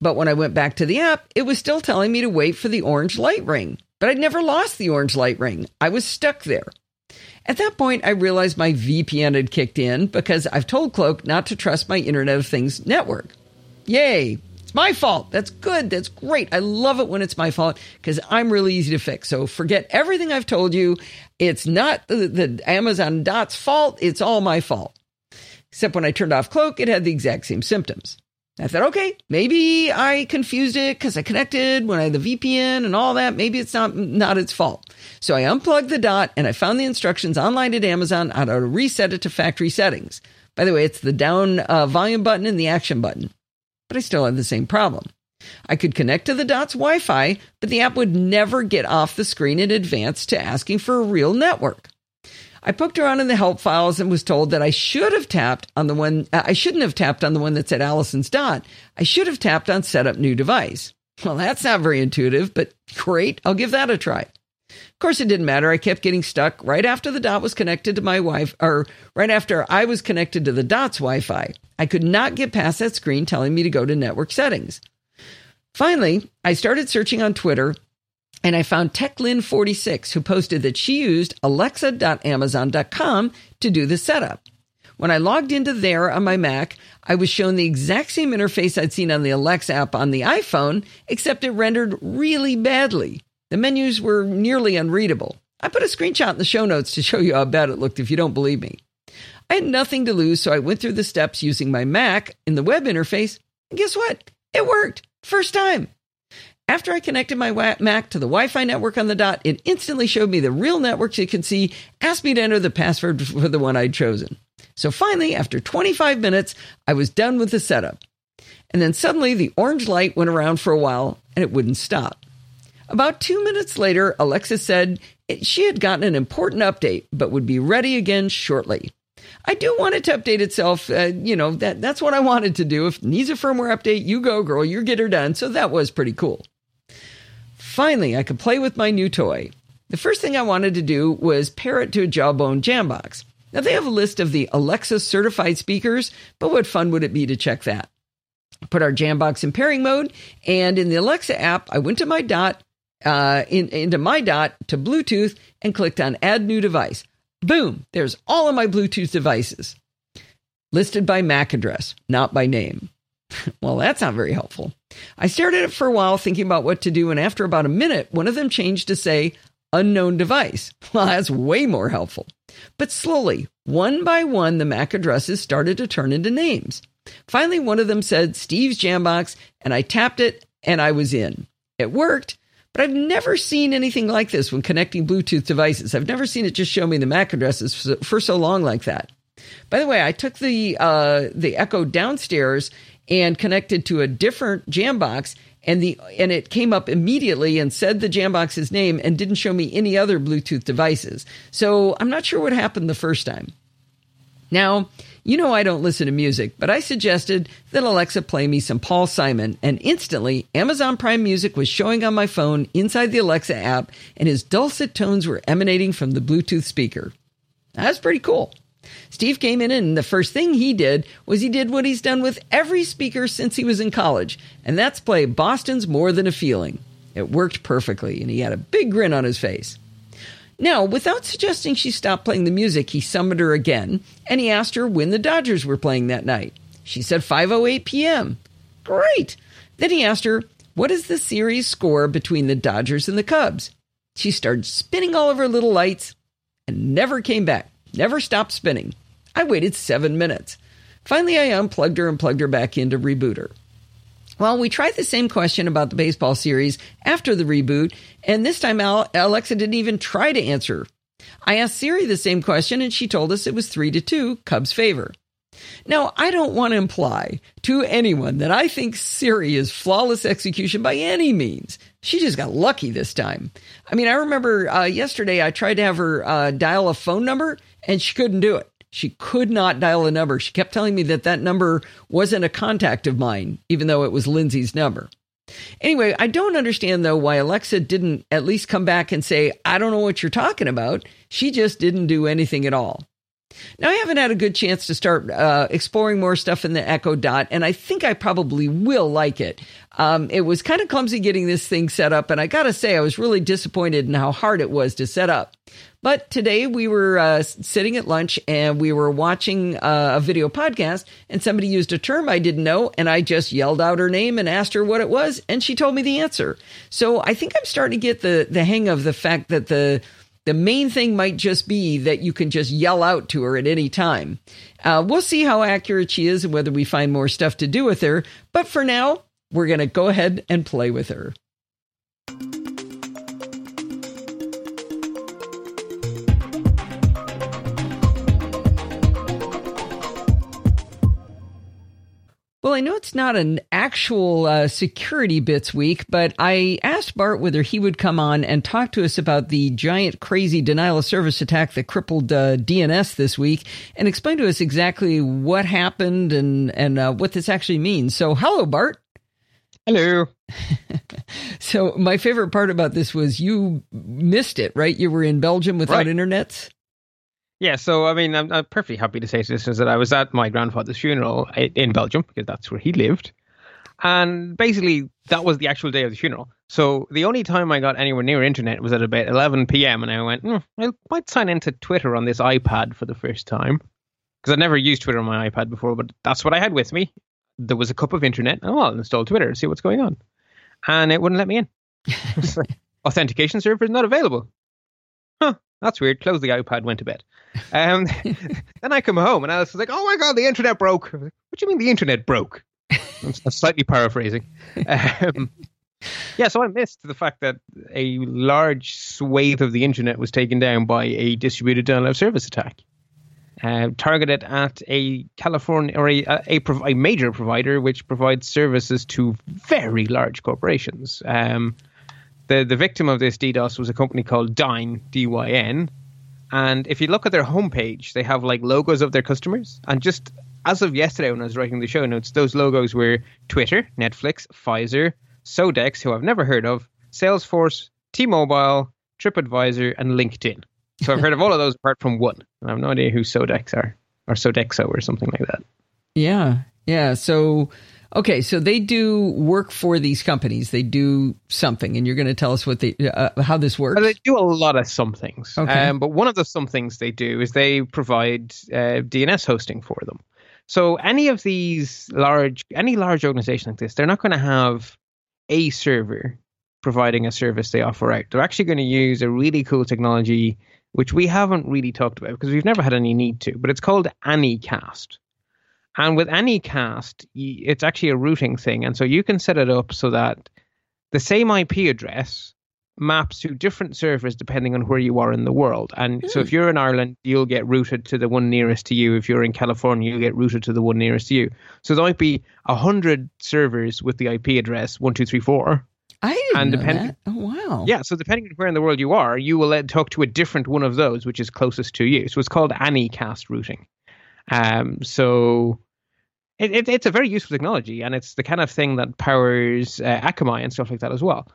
[SPEAKER 1] But when I went back to the app, it was still telling me to wait for the orange light ring. But I'd never lost the orange light ring. I was stuck there. At that point, I realized my VPN had kicked in because I've told Cloak not to trust my Internet of Things network. Yay! It's my fault. That's good. That's great. I love it when it's my fault because I'm really easy to fix. So forget everything I've told you. It's not the Amazon Dot's fault. It's all my fault. Except when I turned off Cloak, it had the exact same symptoms. I thought, okay, maybe I confused it because I connected when I had the VPN and all that. Maybe it's not its fault. So I unplugged the Dot and I found the instructions online at Amazon on how to reset it to factory settings. By the way, it's the down volume button and the action button. But I still had the same problem. I could connect to the Dot's Wi-Fi, but the app would never get off the screen in advance to asking for a real network. I poked around in the help files and was told that I shouldn't have tapped on the one that said Allison's Dot. I should have tapped on Set Up New Device. Well, that's not very intuitive, but great. I'll give that a try. Of course, it didn't matter. I kept getting stuck right after the Dot was connected to my Wi-Fi, or right after I was connected to the Dot's Wi-Fi. I could not get past that screen telling me to go to network settings. Finally, I started searching on Twitter, and I found TechLyn46, who posted that she used alexa.amazon.com to do the setup. When I logged into there on my Mac, I was shown the exact same interface I'd seen on the Alexa app on the iPhone, except it rendered really badly. The menus were nearly unreadable. I put a screenshot in the show notes to show you how bad it looked if you don't believe me. I had nothing to lose, so I went through the steps using my Mac in the web interface, and guess what? It worked. First time. After I connected my Mac to the Wi-Fi network on the Dot, it instantly showed me the real networks you can see, asked me to enter the password for the one I'd chosen. So finally, after 25 minutes, I was done with the setup. And then suddenly the orange light went around for a while, and it wouldn't stop. About 2 minutes later, Alexa said she had gotten an important update, but would be ready again shortly. I do want it to update itself. That's what I wanted to do. If it needs a firmware update, you go, girl. You get her done. So that was pretty cool. Finally, I could play with my new toy. The first thing I wanted to do was pair it to a Jawbone Jambox. Now, they have a list of the Alexa certified speakers, but what fun would it be to check that? I put our Jambox in pairing mode, and in the Alexa app, I went to my Dot, into my Dot to Bluetooth and clicked on Add New Device. Boom, there's all of my Bluetooth devices. Listed by MAC address, not by name. Well, that's not very helpful. I stared at it for a while thinking about what to do, and after about a minute, one of them changed to say, unknown device. Well, that's way more helpful. But slowly, one by one, the MAC addresses started to turn into names. Finally, one of them said Steve's Jambox, and I tapped it, and I was in. It worked. But I've never seen anything like this when connecting Bluetooth devices. I've never seen it just show me the MAC addresses for so long like that. By the way, I took the Echo downstairs and connected to a different Jambox, and it came up immediately and said the Jambox's name and didn't show me any other Bluetooth devices. So I'm not sure what happened the first time. Now, you know I don't listen to music, but I suggested that Alexa play me some Paul Simon, and instantly Amazon Prime Music was showing on my phone inside the Alexa app, and his dulcet tones were emanating from the Bluetooth speaker. That's pretty cool. Steve came in, and the first thing he did what he's done with every speaker since he was in college, and that's play Boston's More Than a Feeling. It worked perfectly, and he had a big grin on his face. Now, without suggesting she stop playing the music, he summoned her again, and he asked her when the Dodgers were playing that night. She said 5:08 p.m. Great! Then he asked her, what is the series score between the Dodgers and the Cubs? She started spinning all of her little lights and never came back, never stopped spinning. I waited 7 minutes. Finally, I unplugged her and plugged her back in to reboot her. Well, we tried the same question about the baseball series after the reboot, and this time Alexa didn't even try to answer. I asked Siri the same question, and she told us it was 3-2, Cubs' favor. Now, I don't want to imply to anyone that I think Siri is flawless execution by any means. She just got lucky this time. I mean, I remember yesterday I tried to have her dial a phone number, and she couldn't do it. She could not dial a number. She kept telling me that number wasn't a contact of mine, even though it was Lindsay's number. Anyway, I don't understand, though, why Alexa didn't at least come back and say, I don't know what you're talking about. She just didn't do anything at all. Now, I haven't had a good chance to start exploring more stuff in the Echo Dot, and I think I probably will like it. It was kind of clumsy getting this thing set up, and I got to say, I was really disappointed in how hard it was to set up. But today we were sitting at lunch, and we were watching a video podcast, and somebody used a term I didn't know, and I just yelled out her name and asked her what it was, and she told me the answer. So I think I'm starting to get the hang of the fact that the main thing might just be that you can just yell out to her at any time. We'll see how accurate she is and whether we find more stuff to do with her. But for now, we're going to go ahead and play with her. Well, I know it's not an actual security bits week, but I asked Bart whether he would come on and talk to us about the giant, crazy denial of service attack that crippled DNS this week and explain to us exactly what happened and what this actually means. So, hello, Bart.
[SPEAKER 2] Hello.
[SPEAKER 1] So, my favorite part about this was you missed it, right? You were in Belgium without internets?
[SPEAKER 2] Yeah, so, I mean, I'm perfectly happy to say to listeners that I was at my grandfather's funeral in Belgium, because that's where he lived. And basically, that was the actual day of the funeral. So the only time I got anywhere near internet was at about 11 p.m. And I went, I might sign into Twitter on this iPad for the first time. Because I'd never used Twitter on my iPad before, but that's what I had with me. There was a cup of internet. Oh, I'll install Twitter, see what's going on. And it wouldn't let me in. Authentication server is not available. Huh, that's weird. Close the iPad, went to bed. Then I come home and I was like, oh my God, the internet broke. What do you mean the internet broke? I'm slightly paraphrasing. Yeah, so I missed the fact that a large swathe of the internet was taken down by a distributed denial of service attack. Targeted at a California or a major provider which provides services to very large corporations. The victim of this DDoS was a company called Dyn, D-Y-N. And if you look at their homepage, they have like logos of their customers. And just as of yesterday, when I was writing the show notes, those logos were Twitter, Netflix, Pfizer, Sodex, who I've never heard of, Salesforce, T-Mobile, TripAdvisor, and LinkedIn. So I've heard of all of those apart from one. I have no idea who Sodex are, or Sodexo or something like that.
[SPEAKER 1] Yeah. So, okay, so they do work for these companies. They do something, and you're going to tell us what how this works.
[SPEAKER 2] Well, they do a lot of some things.
[SPEAKER 1] Okay.
[SPEAKER 2] But one of the some things they do is they provide DNS hosting for them. So any large organization like this, they're not going to have a server providing a service they offer out. They're actually going to use a really cool technology, which we haven't really talked about because we've never had any need to, but it's called Anycast. And with Anycast, it's actually a routing thing. And so you can set it up so that the same IP address maps to different servers depending on where you are in the world. And so if you're in Ireland, you'll get routed to the one nearest to you. If you're in California, you'll get routed to the one nearest to you. So there might be 100 servers with the IP address 1234.
[SPEAKER 1] I didn't know that. Oh, wow.
[SPEAKER 2] Yeah, so depending on where in the world you are, you will talk to a different one of those, which is closest to you. So it's called Anycast routing. So it's a very useful technology, and it's the kind of thing that powers Akamai and stuff like that as well.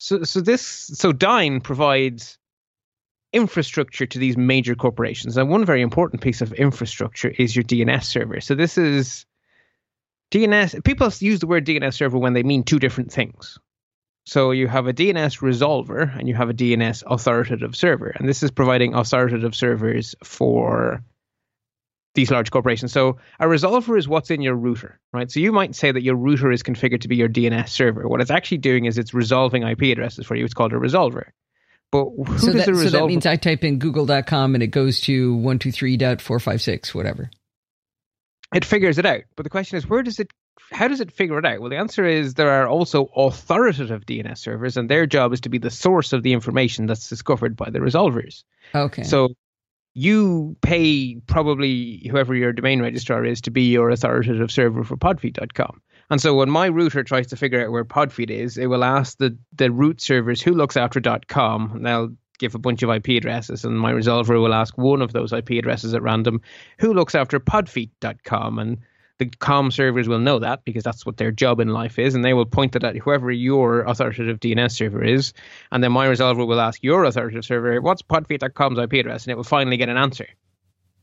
[SPEAKER 2] So Dyn provides infrastructure to these major corporations, and one very important piece of infrastructure is your DNS server. So this is DNS. People use the word DNS server when they mean two different things. So you have a DNS resolver and you have a DNS authoritative server, and this is providing authoritative servers for these large corporations. So a resolver is what's in your router, right? So you might say that your router is configured to be your DNS server. What it's actually doing is it's resolving IP addresses for you. It's called a resolver. But
[SPEAKER 1] so that means I type in google.com and it goes to 123.456, whatever.
[SPEAKER 2] It figures it out. But the question is, how does it figure it out? Well, the answer is there are also authoritative DNS servers, and their job is to be the source of the information that's discovered by the resolvers.
[SPEAKER 1] Okay.
[SPEAKER 2] So you pay probably whoever your domain registrar is to be your authoritative server for podfeed.com. And so when my router tries to figure out where Podfeed is, it will ask the root servers who looks after .com, and they'll give a bunch of IP addresses, and my resolver will ask one of those IP addresses at random, who looks after podfeed.com, and the com servers will know that because that's what their job in life is, and they will point it at whoever your authoritative DNS server is, and then my resolver will ask your authoritative server, what's podfeed.com's IP address, and it will finally get an answer.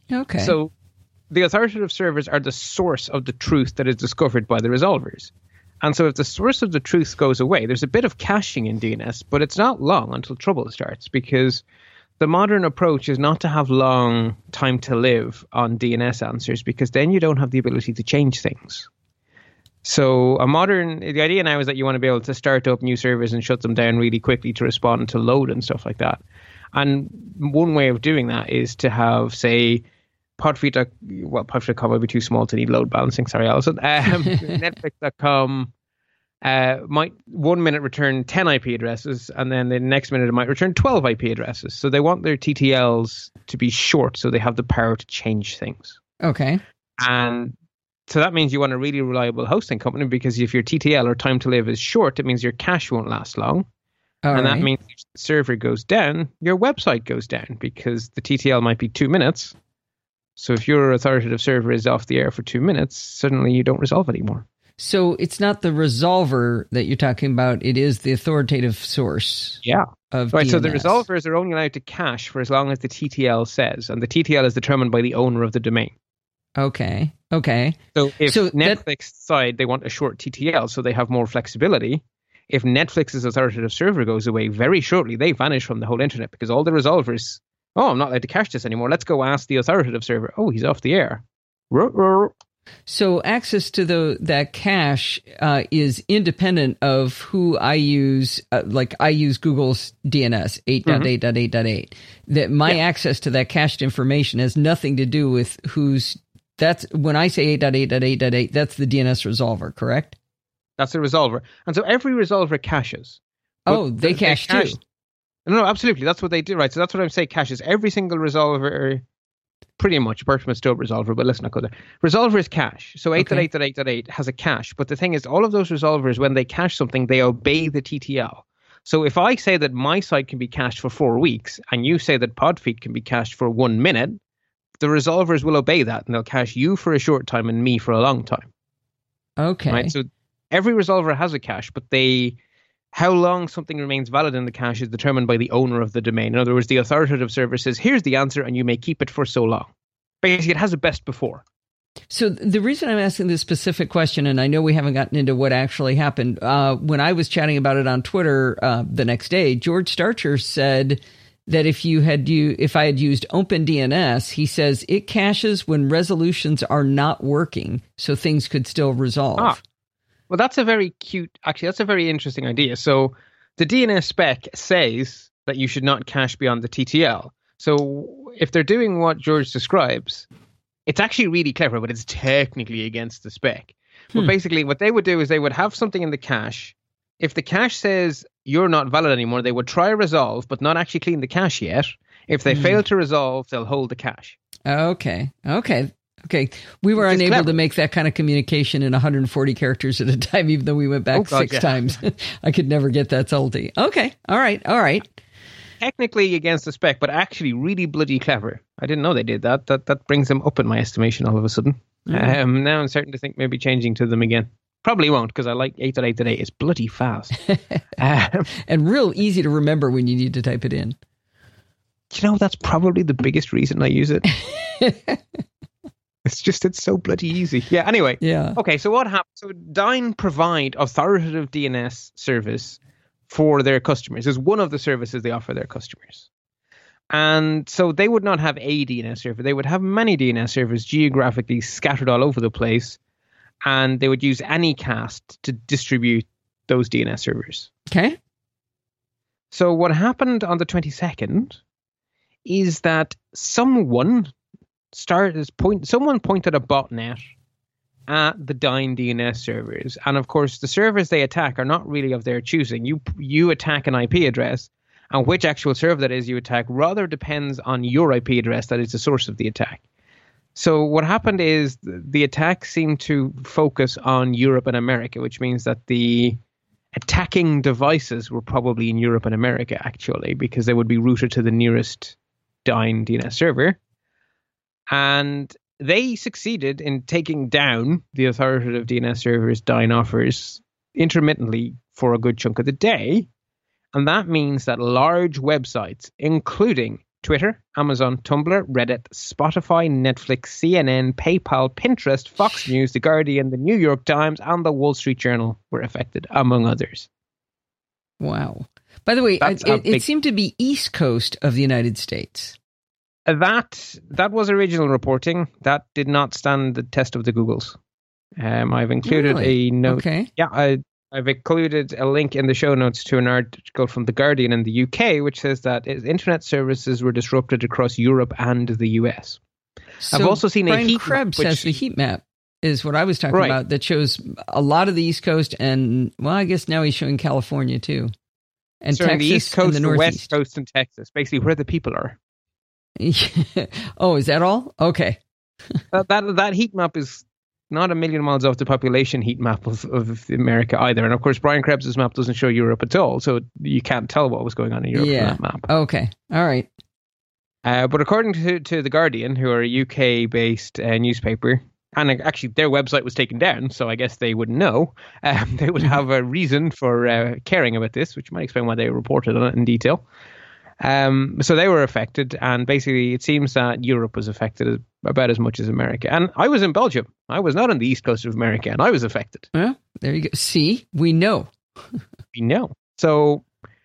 [SPEAKER 1] Okay.
[SPEAKER 2] So the authoritative servers are the source of the truth that is discovered by the resolvers. And so if the source of the truth goes away, there's a bit of caching in DNS, but it's not long until trouble starts, because the modern approach is not to have long time to live on DNS answers, because then you don't have the ability to change things. So the idea now is that you want to be able to start up new servers and shut them down really quickly to respond to load and stuff like that. And one way of doing that is to have, say, Podfeet.com would be too small to need load balancing. Sorry, Alison. Netflix.com might 1 minute return 10 IP addresses, and then the next minute it might return 12 IP addresses. So they want their TTLs to be short so they have the power to change things.
[SPEAKER 1] Okay. And
[SPEAKER 2] so that means you want a really reliable hosting company, because if your TTL or time to live is short, it means your cache won't last long. That means if the server goes down, your website goes down, because the TTL might be 2 minutes. So if your authoritative server is off the air for 2 minutes, suddenly you don't resolve anymore.
[SPEAKER 1] So it's not the resolver that you're talking about. It is the authoritative source.
[SPEAKER 2] Yeah.
[SPEAKER 1] Of
[SPEAKER 2] right.
[SPEAKER 1] DNS.
[SPEAKER 2] So the resolvers are only allowed to cache for as long as the TTL says, and the TTL is determined by the owner of the domain.
[SPEAKER 1] Okay. So
[SPEAKER 2] if Netflix decide they want a short TTL so they have more flexibility, if Netflix's authoritative server goes away very shortly, they vanish from the whole internet, because all the resolvers, I'm not allowed to cache this anymore. Let's go ask the authoritative server. Oh, he's off the air.
[SPEAKER 1] So access to that cache is independent of who I use. Like I use Google's DNS 8.8.8.8. That my access to that cached information has nothing to do with that's when I say 8.8.8.8, that's the DNS resolver, correct?
[SPEAKER 2] That's the resolver. And so every resolver caches.
[SPEAKER 1] They cache too.
[SPEAKER 2] No, absolutely. That's what they do, right? So that's what I'm saying, caches. Every single resolver, pretty much, apart from a stub resolver, but let's not go there. Resolver is cache. So 8.8.8.8 has a cache. But the thing is, all of those resolvers, when they cache something, they obey the TTL. So if I say that my site can be cached for 4 weeks, and you say that Podfeet can be cached for 1 minute, the resolvers will obey that, and they'll cache you for a short time and me for a long time.
[SPEAKER 1] Okay.
[SPEAKER 2] Right? So every resolver has a cache, but how long something remains valid in the cache is determined by the owner of the domain. In other words, the authoritative server says, here's the answer, and you may keep it for so long. Basically, it has a best before.
[SPEAKER 1] So the reason I'm asking this specific question, and I know we haven't gotten into what actually happened, when I was chatting about it on Twitter the next day, George Starcher said that if I had used OpenDNS, he says it caches when resolutions are not working, so things could still resolve.
[SPEAKER 2] Well, that's a very interesting idea. So the DNS spec says that you should not cache beyond the TTL. So if they're doing what George describes, it's actually really clever, but it's technically against the spec. But basically what they would do is they would have something in the cache. If the cache says you're not valid anymore, they would try resolve, but not actually clean the cache yet. If they fail to resolve, they'll hold the cache.
[SPEAKER 1] Okay. We were unable to make that kind of communication in 140 characters at a time, even though we went back 6 times. I could never get that salty. Okay. All right.
[SPEAKER 2] Technically against the spec, but actually really bloody clever. I didn't know they did that. That brings them up in my estimation all of a sudden. Now I'm starting to think maybe changing to them again. Probably won't, because I like 8.8.8. It's bloody fast.
[SPEAKER 1] And real easy to remember when you need to type it in.
[SPEAKER 2] That's probably the biggest reason I use it. It's so bloody easy. Yeah, anyway.
[SPEAKER 1] Yeah.
[SPEAKER 2] Okay, so what happens? So Dyn provide authoritative DNS service for their customers. It's one of the services they offer their customers. And so they would not have a DNS server. They would have many DNS servers geographically scattered all over the place. And they would use Anycast to distribute those DNS servers.
[SPEAKER 1] Okay.
[SPEAKER 2] So what happened on the 22nd is that someone pointed a botnet at the Dyn DNS servers. And of course, the servers they attack are not really of their choosing. You attack an IP address, and which actual server that is you attack rather depends on your IP address that is the source of the attack. So what happened is the attack seemed to focus on Europe and America, which means that the attacking devices were probably in Europe and America, actually, because they would be routed to the nearest Dyn DNS server. And they succeeded in taking down the authoritative DNS servers Dyn offers intermittently for a good chunk of the day. And that means that large websites, including Twitter, Amazon, Tumblr, Reddit, Spotify, Netflix, CNN, PayPal, Pinterest, Fox News, The Guardian, The New York Times, and The Wall Street Journal were affected, among others.
[SPEAKER 1] Wow. By the way, it seemed to be East Coast of the United States.
[SPEAKER 2] That was original reporting. That did not stand the test of the Googles. I've included a note.
[SPEAKER 1] Okay.
[SPEAKER 2] Yeah, I've included a link in the show notes to an article from The Guardian in the UK, which says that internet services were disrupted across Europe and the US.
[SPEAKER 1] So
[SPEAKER 2] I've also seen
[SPEAKER 1] Brian
[SPEAKER 2] a heat
[SPEAKER 1] Krebs
[SPEAKER 2] map,
[SPEAKER 1] has the heat map, is what I was talking about, that shows a lot of the East Coast, and, well, I guess now he's showing California, too. And
[SPEAKER 2] showing
[SPEAKER 1] Texas
[SPEAKER 2] the East Coast,
[SPEAKER 1] and the Northeast.
[SPEAKER 2] West Coast, and Texas, basically where the people are.
[SPEAKER 1] Oh, is that all? Okay.
[SPEAKER 2] that heat map is not a million miles off the population heat map of America either. And of course, Brian Krebs' map doesn't show Europe at all, so you can't tell what was going on in Europe from that map.
[SPEAKER 1] Okay. All right.
[SPEAKER 2] But according to The Guardian, who are a UK-based newspaper, and actually their website was taken down, so I guess they would know. They would have a reason for caring about this, which might explain why they reported on it in detail. So they were affected, and basically it seems that Europe was affected about as much as America. And I was in Belgium. I was not on the east coast of America, and I was affected.
[SPEAKER 1] Well, there you go. See, we know.
[SPEAKER 2] We know. So,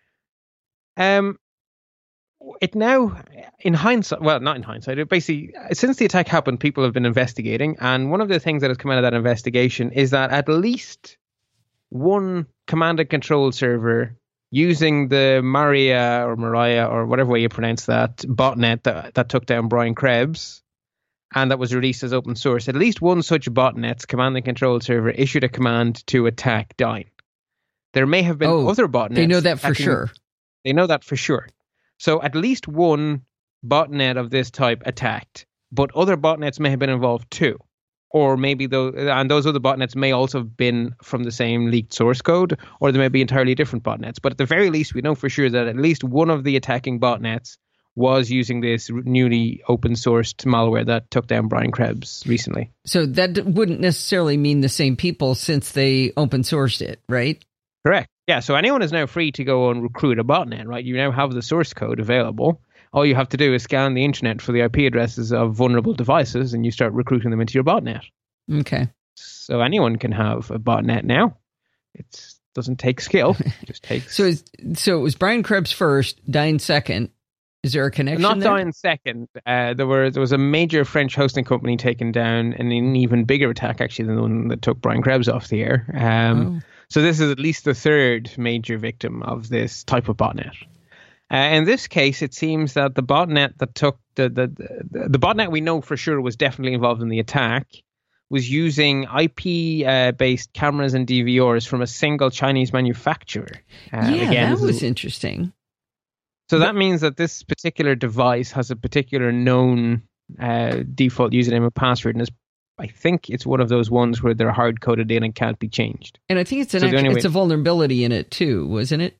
[SPEAKER 2] it now, in hindsight, well, not in hindsight, it basically, since the attack happened, people have been investigating. And one of the things that has come out of that investigation is that at least one command and control server using the Mariah or whatever way you pronounce that botnet that took down Brian Krebs and that was released as open source, at least one such botnet's command and control server issued a command to attack Dyn. There may have been other botnets.
[SPEAKER 1] They know that for sure.
[SPEAKER 2] They know that for sure. So at least one botnet of this type attacked, but other botnets may have been involved too. Or maybe those other botnets may also have been from the same leaked source code, or they may be entirely different botnets. But at the very least, we know for sure that at least one of the attacking botnets was using this newly open-sourced malware that took down Brian Krebs recently.
[SPEAKER 1] So that wouldn't necessarily mean the same people since they open-sourced it, right?
[SPEAKER 2] Correct. Yeah, so anyone is now free to go and recruit a botnet, right? You now have the source code available. All you have to do is scan the internet for the IP addresses of vulnerable devices, and you start recruiting them into your botnet.
[SPEAKER 1] Okay.
[SPEAKER 2] So anyone can have a botnet now. It doesn't take skill. It just takes.
[SPEAKER 1] So it was Brian Krebs first, Dyn second. Is there a connection?
[SPEAKER 2] Not
[SPEAKER 1] there?
[SPEAKER 2] Dyn second. There was a major French hosting company taken down in an even bigger attack, actually, than the one that took Brian Krebs off the air. So this is at least the third major victim of this type of botnet. In this case, it seems that the botnet that took the botnet we know for sure was definitely involved in the attack was using IP-based cameras and DVRs from a single Chinese manufacturer.
[SPEAKER 1] That was interesting.
[SPEAKER 2] So that means that this particular device has a particular known default username and password, and I think it's one of those ones where they're hard-coded in and can't be changed.
[SPEAKER 1] And I think it's it's a vulnerability in it too, wasn't it?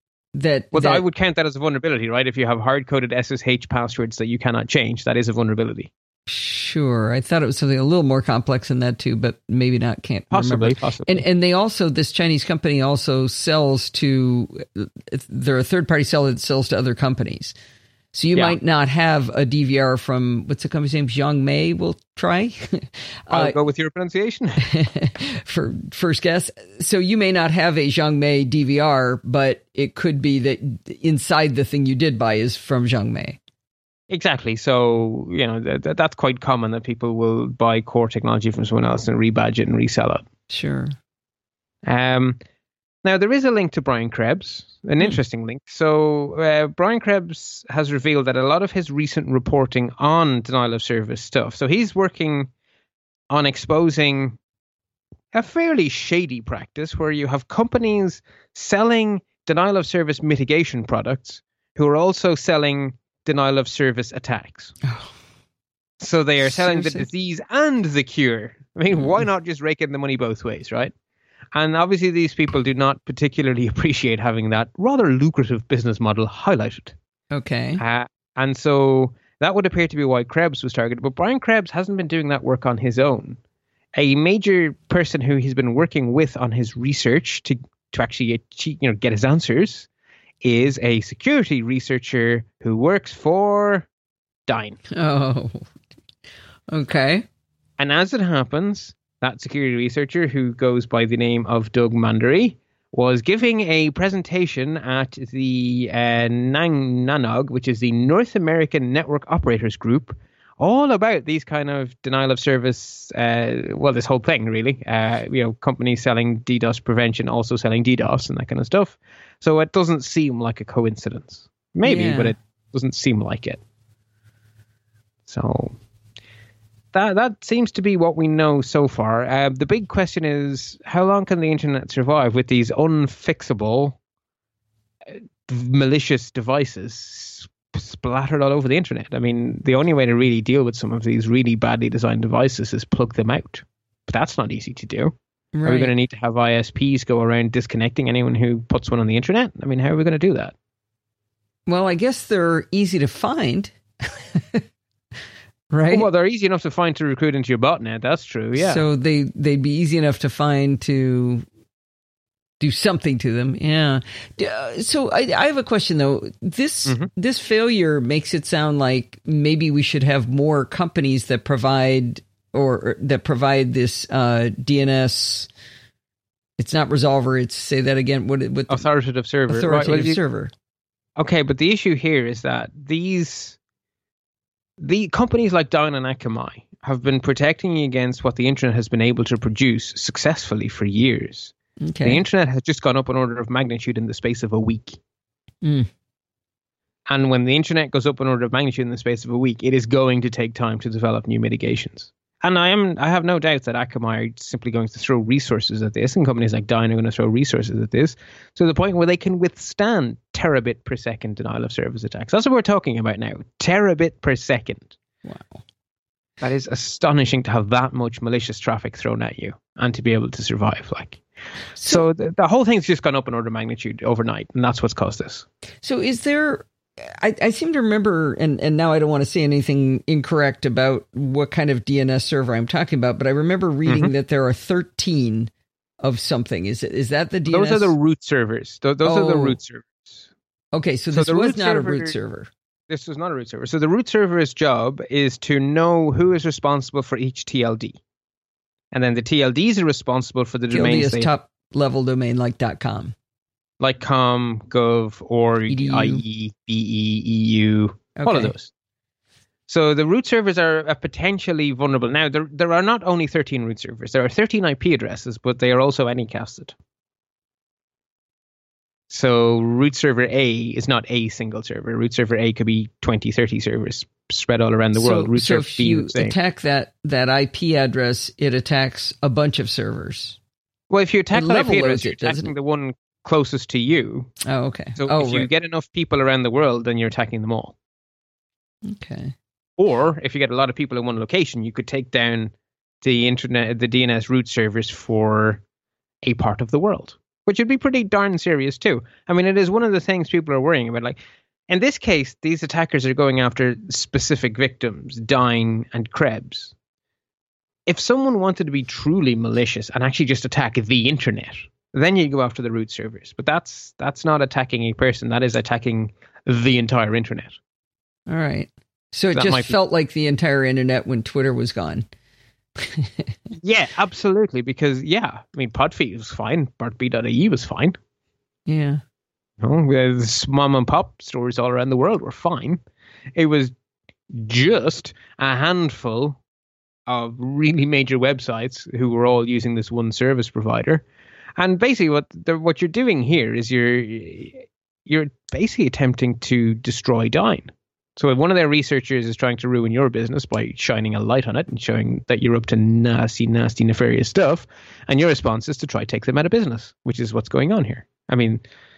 [SPEAKER 1] I
[SPEAKER 2] would count that as a vulnerability, right? If you have hard-coded SSH passwords that you cannot change, that is a vulnerability.
[SPEAKER 1] Sure. I thought it was something a little more complex than that too, but maybe not. Can't remember.
[SPEAKER 2] Possibly.
[SPEAKER 1] And they also, this Chinese company also sells to, they're a third-party seller that sells to other companies. So you might not have a DVR from, what's the company's name? Xiongmei, we'll try.
[SPEAKER 2] I'll go with your pronunciation.
[SPEAKER 1] For first guess. So you may not have a Xiongmei DVR, but it could be that inside the thing you did buy is from Xiongmei.
[SPEAKER 2] Exactly. So, that's quite common that people will buy core technology from someone else and rebadge it and resell it.
[SPEAKER 1] Sure.
[SPEAKER 2] Now, there is a link to Brian Krebs, an interesting link. So Brian Krebs has revealed that a lot of his recent reporting on denial of service stuff, so he's working on exposing a fairly shady practice where you have companies selling denial of service mitigation products who are also selling denial of service attacks. Oh. So they are selling the disease and the cure. I mean, why not just rake in the money both ways, right? And obviously these people do not particularly appreciate having that rather lucrative business model highlighted.
[SPEAKER 1] Okay.
[SPEAKER 2] And so that would appear to be why Krebs was targeted. But Brian Krebs hasn't been doing that work on his own. A major person who he's been working with on his research to actually get his answers is a security researcher who works for Dyn.
[SPEAKER 1] Oh, okay.
[SPEAKER 2] And as it happens, that security researcher, who goes by the name of Doug Mandery, was giving a presentation at the NANOG, which is the North American Network Operators Group, all about these kind of denial of service, this whole thing, really. Companies selling DDoS prevention, also selling DDoS and that kind of stuff. So it doesn't seem like a coincidence. Maybe, but it doesn't seem like it. So that seems to be what we know so far. The big question is, how long can the internet survive with these unfixable, malicious devices splattered all over the internet? I mean, the only way to really deal with some of these really badly designed devices is plug them out. But that's not easy to do. Right. Are we going to need to have ISPs go around disconnecting anyone who puts one on the internet? I mean, how are we going to do that?
[SPEAKER 1] Well, I guess they're easy to find. Right?
[SPEAKER 2] Well, they're easy enough to find to recruit into your botnet. That's true, yeah.
[SPEAKER 1] So they'd be easy enough to find to do something to them, yeah. So I have a question, though. This failure makes it sound like maybe we should have more companies that provide this DNS. It's not resolver. It's, say that again. What
[SPEAKER 2] authoritative server.
[SPEAKER 1] Authoritative server.
[SPEAKER 2] Okay, but the issue here is that the companies like Dyn and Akamai have been protecting against what the internet has been able to produce successfully for years. Okay. The internet has just gone up an order of magnitude in the space of a week. And when the internet goes up an order of magnitude in the space of a week, it is going to take time to develop new mitigations. And I have no doubt that Akamai are simply going to throw resources at this, and companies like Dyn are going to throw resources at this, to the point where they can withstand terabit per second denial of service attacks. That's what we're talking about now. Terabit per second.
[SPEAKER 1] Wow.
[SPEAKER 2] That is astonishing to have that much malicious traffic thrown at you and to be able to survive. So the whole thing's just gone up an order of magnitude overnight, and that's what's caused this.
[SPEAKER 1] So is there... I seem to remember, and now I don't want to say anything incorrect about what kind of DNS server I'm talking about, but I remember reading that there are 13 of something. Is that the DNS?
[SPEAKER 2] Those are the root servers. Those are the root servers.
[SPEAKER 1] Okay, so this was not a root server.
[SPEAKER 2] This was not a root server. So the root server's job is to know who is responsible for each TLD. And then the TLDs are responsible for the domains.
[SPEAKER 1] TLD is top-level domain like .com.
[SPEAKER 2] Like com, gov, org,
[SPEAKER 1] edu.
[SPEAKER 2] IE, BE, EU, all of those. So the root servers are potentially vulnerable. Now, there are not only 13 root servers. There are 13 IP addresses, but they are also anycasted. So root server A is not a single server. Root server A could be 20, 30 servers spread all around the world. Root
[SPEAKER 1] so if you attack that IP address, it attacks a bunch of servers.
[SPEAKER 2] Well, if you attack that IP address, you're attacking the one closest to you.
[SPEAKER 1] Oh, okay.
[SPEAKER 2] So if you get enough people around the world, then you're attacking them all.
[SPEAKER 1] Okay.
[SPEAKER 2] Or if you get a lot of people in one location, you could take down the internet, the DNS root servers for a part of the world, which would be pretty darn serious too. I mean, it is one of the things people are worrying about. In this case, these attackers are going after specific victims, Dyn and Krebs. If someone wanted to be truly malicious and actually just attack the internet, then you go after the root servers. But that's not attacking a person. That is attacking the entire internet.
[SPEAKER 1] All right. So it just felt like the entire internet when Twitter was gone.
[SPEAKER 2] Yeah, absolutely. Because, Podfeed was fine. BartB.ie was fine.
[SPEAKER 1] Yeah.
[SPEAKER 2] Mom and pop stores all around the world were fine. It was just a handful of really major websites who were all using this one service provider. And basically what you're doing here is you're basically attempting to destroy Dyn. So one of their researchers is trying to ruin your business by shining a light on it and showing that you're up to nasty, nasty, nefarious stuff. And your response is to try to take them out of business, which is what's going on here. I mean,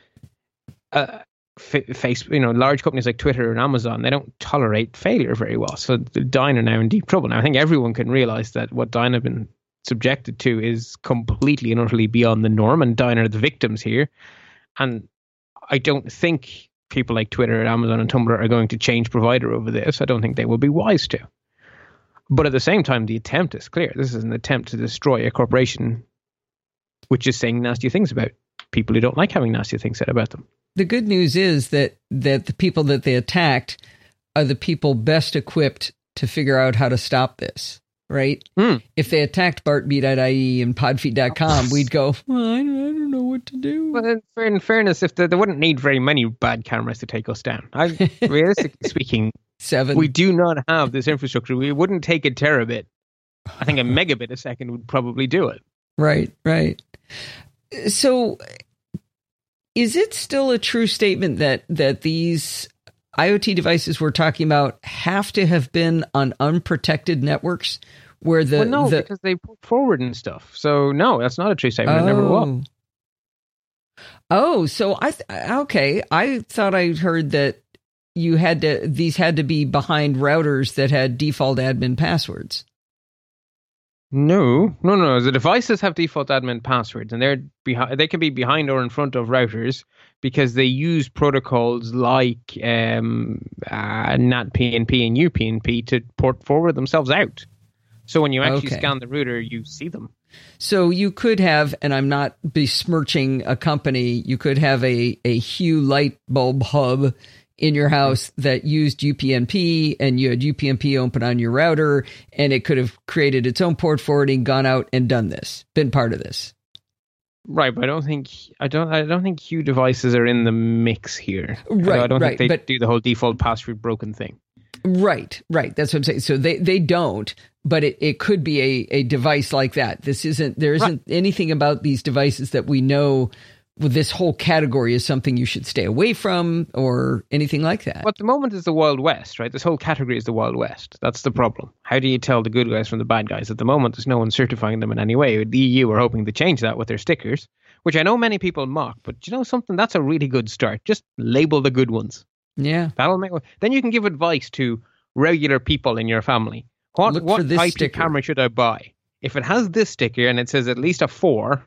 [SPEAKER 2] large companies like Twitter and Amazon, they don't tolerate failure very well. So Dyn are now in deep trouble. Now, I think everyone can realize that what Dyn have been subjected to is completely and utterly beyond the norm, and Dyn are the victims here. And I don't think people like Twitter and Amazon and Tumblr are going to change provider over this. I don't think they will be wise to. But at the same time, the attempt is clear. This is an attempt to destroy a corporation which is saying nasty things about people who don't like having nasty things said about them.
[SPEAKER 1] the good news is that the people that they attacked are the people best equipped to figure out how to stop this, right? If they attacked BartB.ie and Podfeed.com, we'd go, well, I don't know what to do.
[SPEAKER 2] Well, in fairness, if they wouldn't need very many bad cameras to take us down. Realistically speaking,
[SPEAKER 1] 7.
[SPEAKER 2] we do not have this infrastructure. We wouldn't take a terabit. I think a megabit a second would probably do it.
[SPEAKER 1] Right. So is it still a true statement that these IoT devices we're talking about have to have been on unprotected networks where
[SPEAKER 2] because they put forward and stuff. So no, that's not a true statement. It never was.
[SPEAKER 1] Oh, so I thought I heard that these had to be behind routers that had default admin passwords.
[SPEAKER 2] No. The devices have default admin passwords, and they can be behind or in front of routers because they use protocols like NatPNP and UPnP to port forward themselves out. So when you actually scan the router, you see them.
[SPEAKER 1] So you could have, and I'm not besmirching a company, you could have a Hue light bulb hub in your house that used UPnP, and you had UPnP open on your router, and it could have created its own port forwarding, gone out and done this, been part of this.
[SPEAKER 2] Right, but I don't think Hue devices are in the mix here.
[SPEAKER 1] Right,
[SPEAKER 2] I don't think they do the whole default password broken thing.
[SPEAKER 1] Right. That's what I'm saying. So they don't, but it could be a device like that. There isn't anything about these devices that we know this whole category is something you should stay away from or anything like that.
[SPEAKER 2] Well, at the moment is the Wild West, right? This whole category is the Wild West. That's the problem. How do you tell the good guys from the bad guys? At the moment, there's no one certifying them in any way. The EU are hoping to change that with their stickers, which I know many people mock, but you know something? That's a really good start. Just label the good ones.
[SPEAKER 1] Yeah.
[SPEAKER 2] Then you can give advice to regular people in your family. What IP camera should I buy? If it has this sticker and it says at least a 4,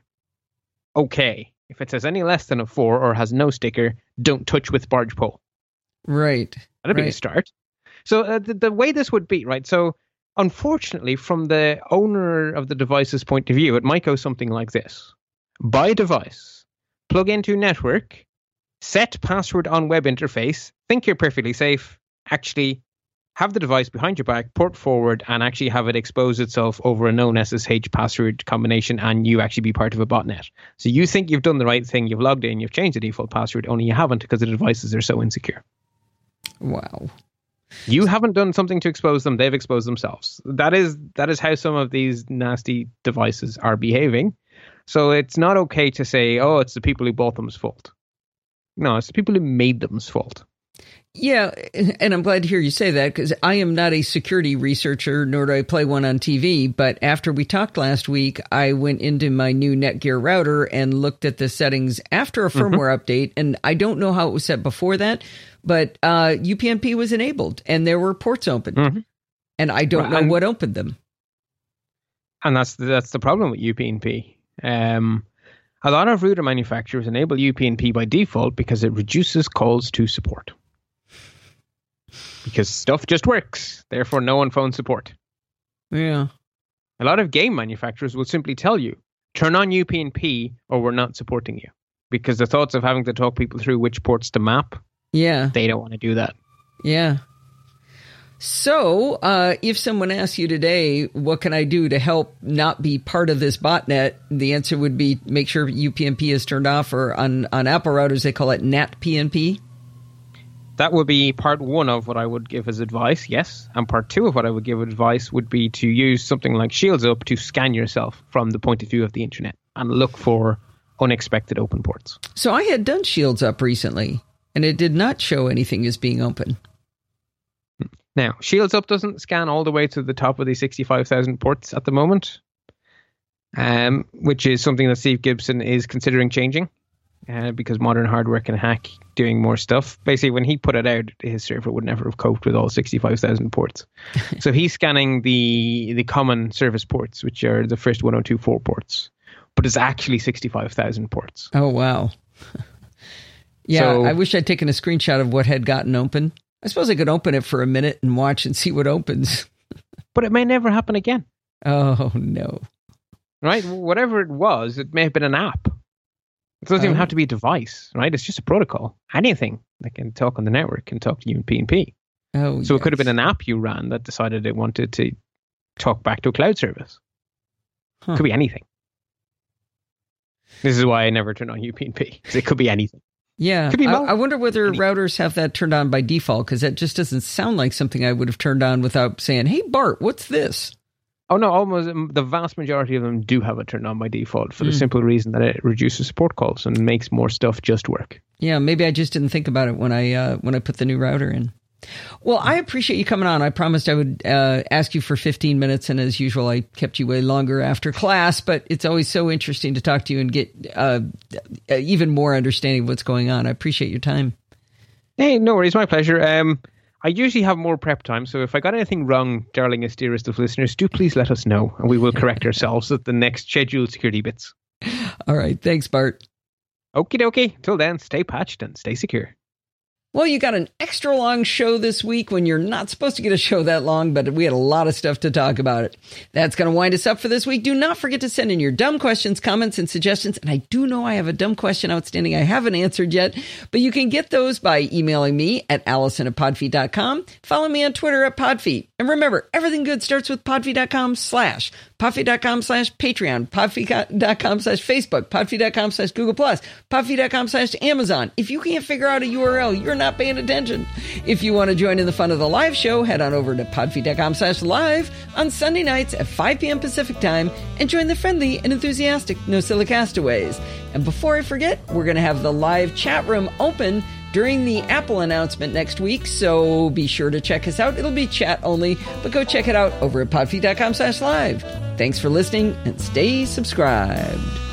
[SPEAKER 2] okay. If it says any less than a 4 or has no sticker, don't touch with barge pole.
[SPEAKER 1] Right.
[SPEAKER 2] That'd be a start. So the way this would be, right? So unfortunately, from the owner of the device's point of view, it might go something like this. Buy device, plug into network, set password on web interface, think you're perfectly safe, actually have the device behind your back, port forward, and actually have it expose itself over a known SSH password combination, and you actually be part of a botnet. So you think you've done the right thing, you've logged in, you've changed the default password, only you haven't because the devices are so insecure.
[SPEAKER 1] Wow.
[SPEAKER 2] You haven't done something to expose them, they've exposed themselves. That is how some of these nasty devices are behaving. So it's not okay to say, oh, it's the people who bought them's fault. No, it's the people who made them's fault.
[SPEAKER 1] Yeah, and I'm glad to hear you say that because I am not a security researcher, nor do I play one on TV. But after we talked last week, I went into my new Netgear router and looked at the settings after a firmware update. And I don't know how it was set before that, but UPnP was enabled and there were ports open. And I don't know what opened them.
[SPEAKER 2] And that's the problem with UPnP. A lot of router manufacturers enable UPnP by default because it reduces calls to support. Because stuff just works. Therefore, no one phones support.
[SPEAKER 1] Yeah.
[SPEAKER 2] A lot of game manufacturers will simply tell you, turn on UPnP or we're not supporting you. Because the thoughts of having to talk people through which ports to map, they don't want to do that.
[SPEAKER 1] Yeah. So, if someone asks you today, what can I do to help not be part of this botnet? The answer would be make sure UPnP is turned off, or on Apple routers, they call it NatPNP.
[SPEAKER 2] That would be part 1 of what I would give as advice, yes. And part 2 of what I would give advice would be to use something like Shields Up to scan yourself from the point of view of the internet and look for unexpected open ports.
[SPEAKER 1] So I had done Shields Up recently, and it did not show anything as being open.
[SPEAKER 2] Now, Shields Up doesn't scan all the way to the top of the 65,000 ports at the moment, which is something that Steve Gibson is considering changing. Because modern hardware can hack doing more stuff. Basically, when he put it out, his server would never have coped with all 65,000 ports. So he's scanning the common service ports, which are the first 1024 ports. But it's actually 65,000 ports.
[SPEAKER 1] Oh, wow. So, I wish I'd taken a screenshot of what had gotten open. I suppose I could open it for a minute and watch and see what opens.
[SPEAKER 2] But it may never happen again.
[SPEAKER 1] Oh, no.
[SPEAKER 2] Right? Whatever it was, it may have been an app. It doesn't even have to be a device, right? It's just a protocol. Anything that can talk on the network can talk to UPnP.
[SPEAKER 1] Oh,
[SPEAKER 2] so it could have been an app you ran that decided it wanted to talk back to a cloud service. It could be anything. This is why I never turn on UPnP, because it could be anything.
[SPEAKER 1] Yeah, I wonder whether routers have that turned on by default, because that just doesn't sound like something I would have turned on without saying, hey, Bart, what's this?
[SPEAKER 2] Oh, no, almost the vast majority of them do have it turned on by default for the simple reason that it reduces support calls and makes more stuff just work.
[SPEAKER 1] Yeah, maybe I just didn't think about it when I put the new router in. Well, I appreciate you coming on. I promised I would ask you for 15 minutes, and as usual, I kept you way longer after class, but it's always so interesting to talk to you and get even more understanding of what's going on. I appreciate your time.
[SPEAKER 2] Hey, no worries. My pleasure. I usually have more prep time, so if I got anything wrong, darlingest, dearest of listeners, do please let us know, and we will correct ourselves at the next scheduled security bits.
[SPEAKER 1] All right. Thanks, Bart.
[SPEAKER 2] Okie dokie. Till then, stay patched and stay secure.
[SPEAKER 1] Well, you got an extra long show this week when you're not supposed to get a show that long, but we had a lot of stuff to talk about it. That's going to wind us up for this week. Do not forget to send in your dumb questions, comments, and suggestions. And I do know I have a dumb question outstanding I haven't answered yet, but you can get those by emailing me at allison@podfeet.com. Follow me on Twitter at Podfeet. And remember, everything good starts with podfeet.com/Podfeet.com/Patreon, Podfeet.com/Facebook, Podfeet.com/Google+, Podfeet.com/Amazon. If you can't figure out a URL, you're not paying attention. If you want to join in the fun of the live show, head on over to Podfeet.com/live on Sunday nights at 5 p.m. Pacific time and join the friendly and enthusiastic No Silly Castaways. And before I forget, we're going to have the live chat room open during the Apple announcement next week, so be sure to check us out. It'll be chat only, but go check it out over at Podfeet.com/live. Thanks for listening and stay subscribed.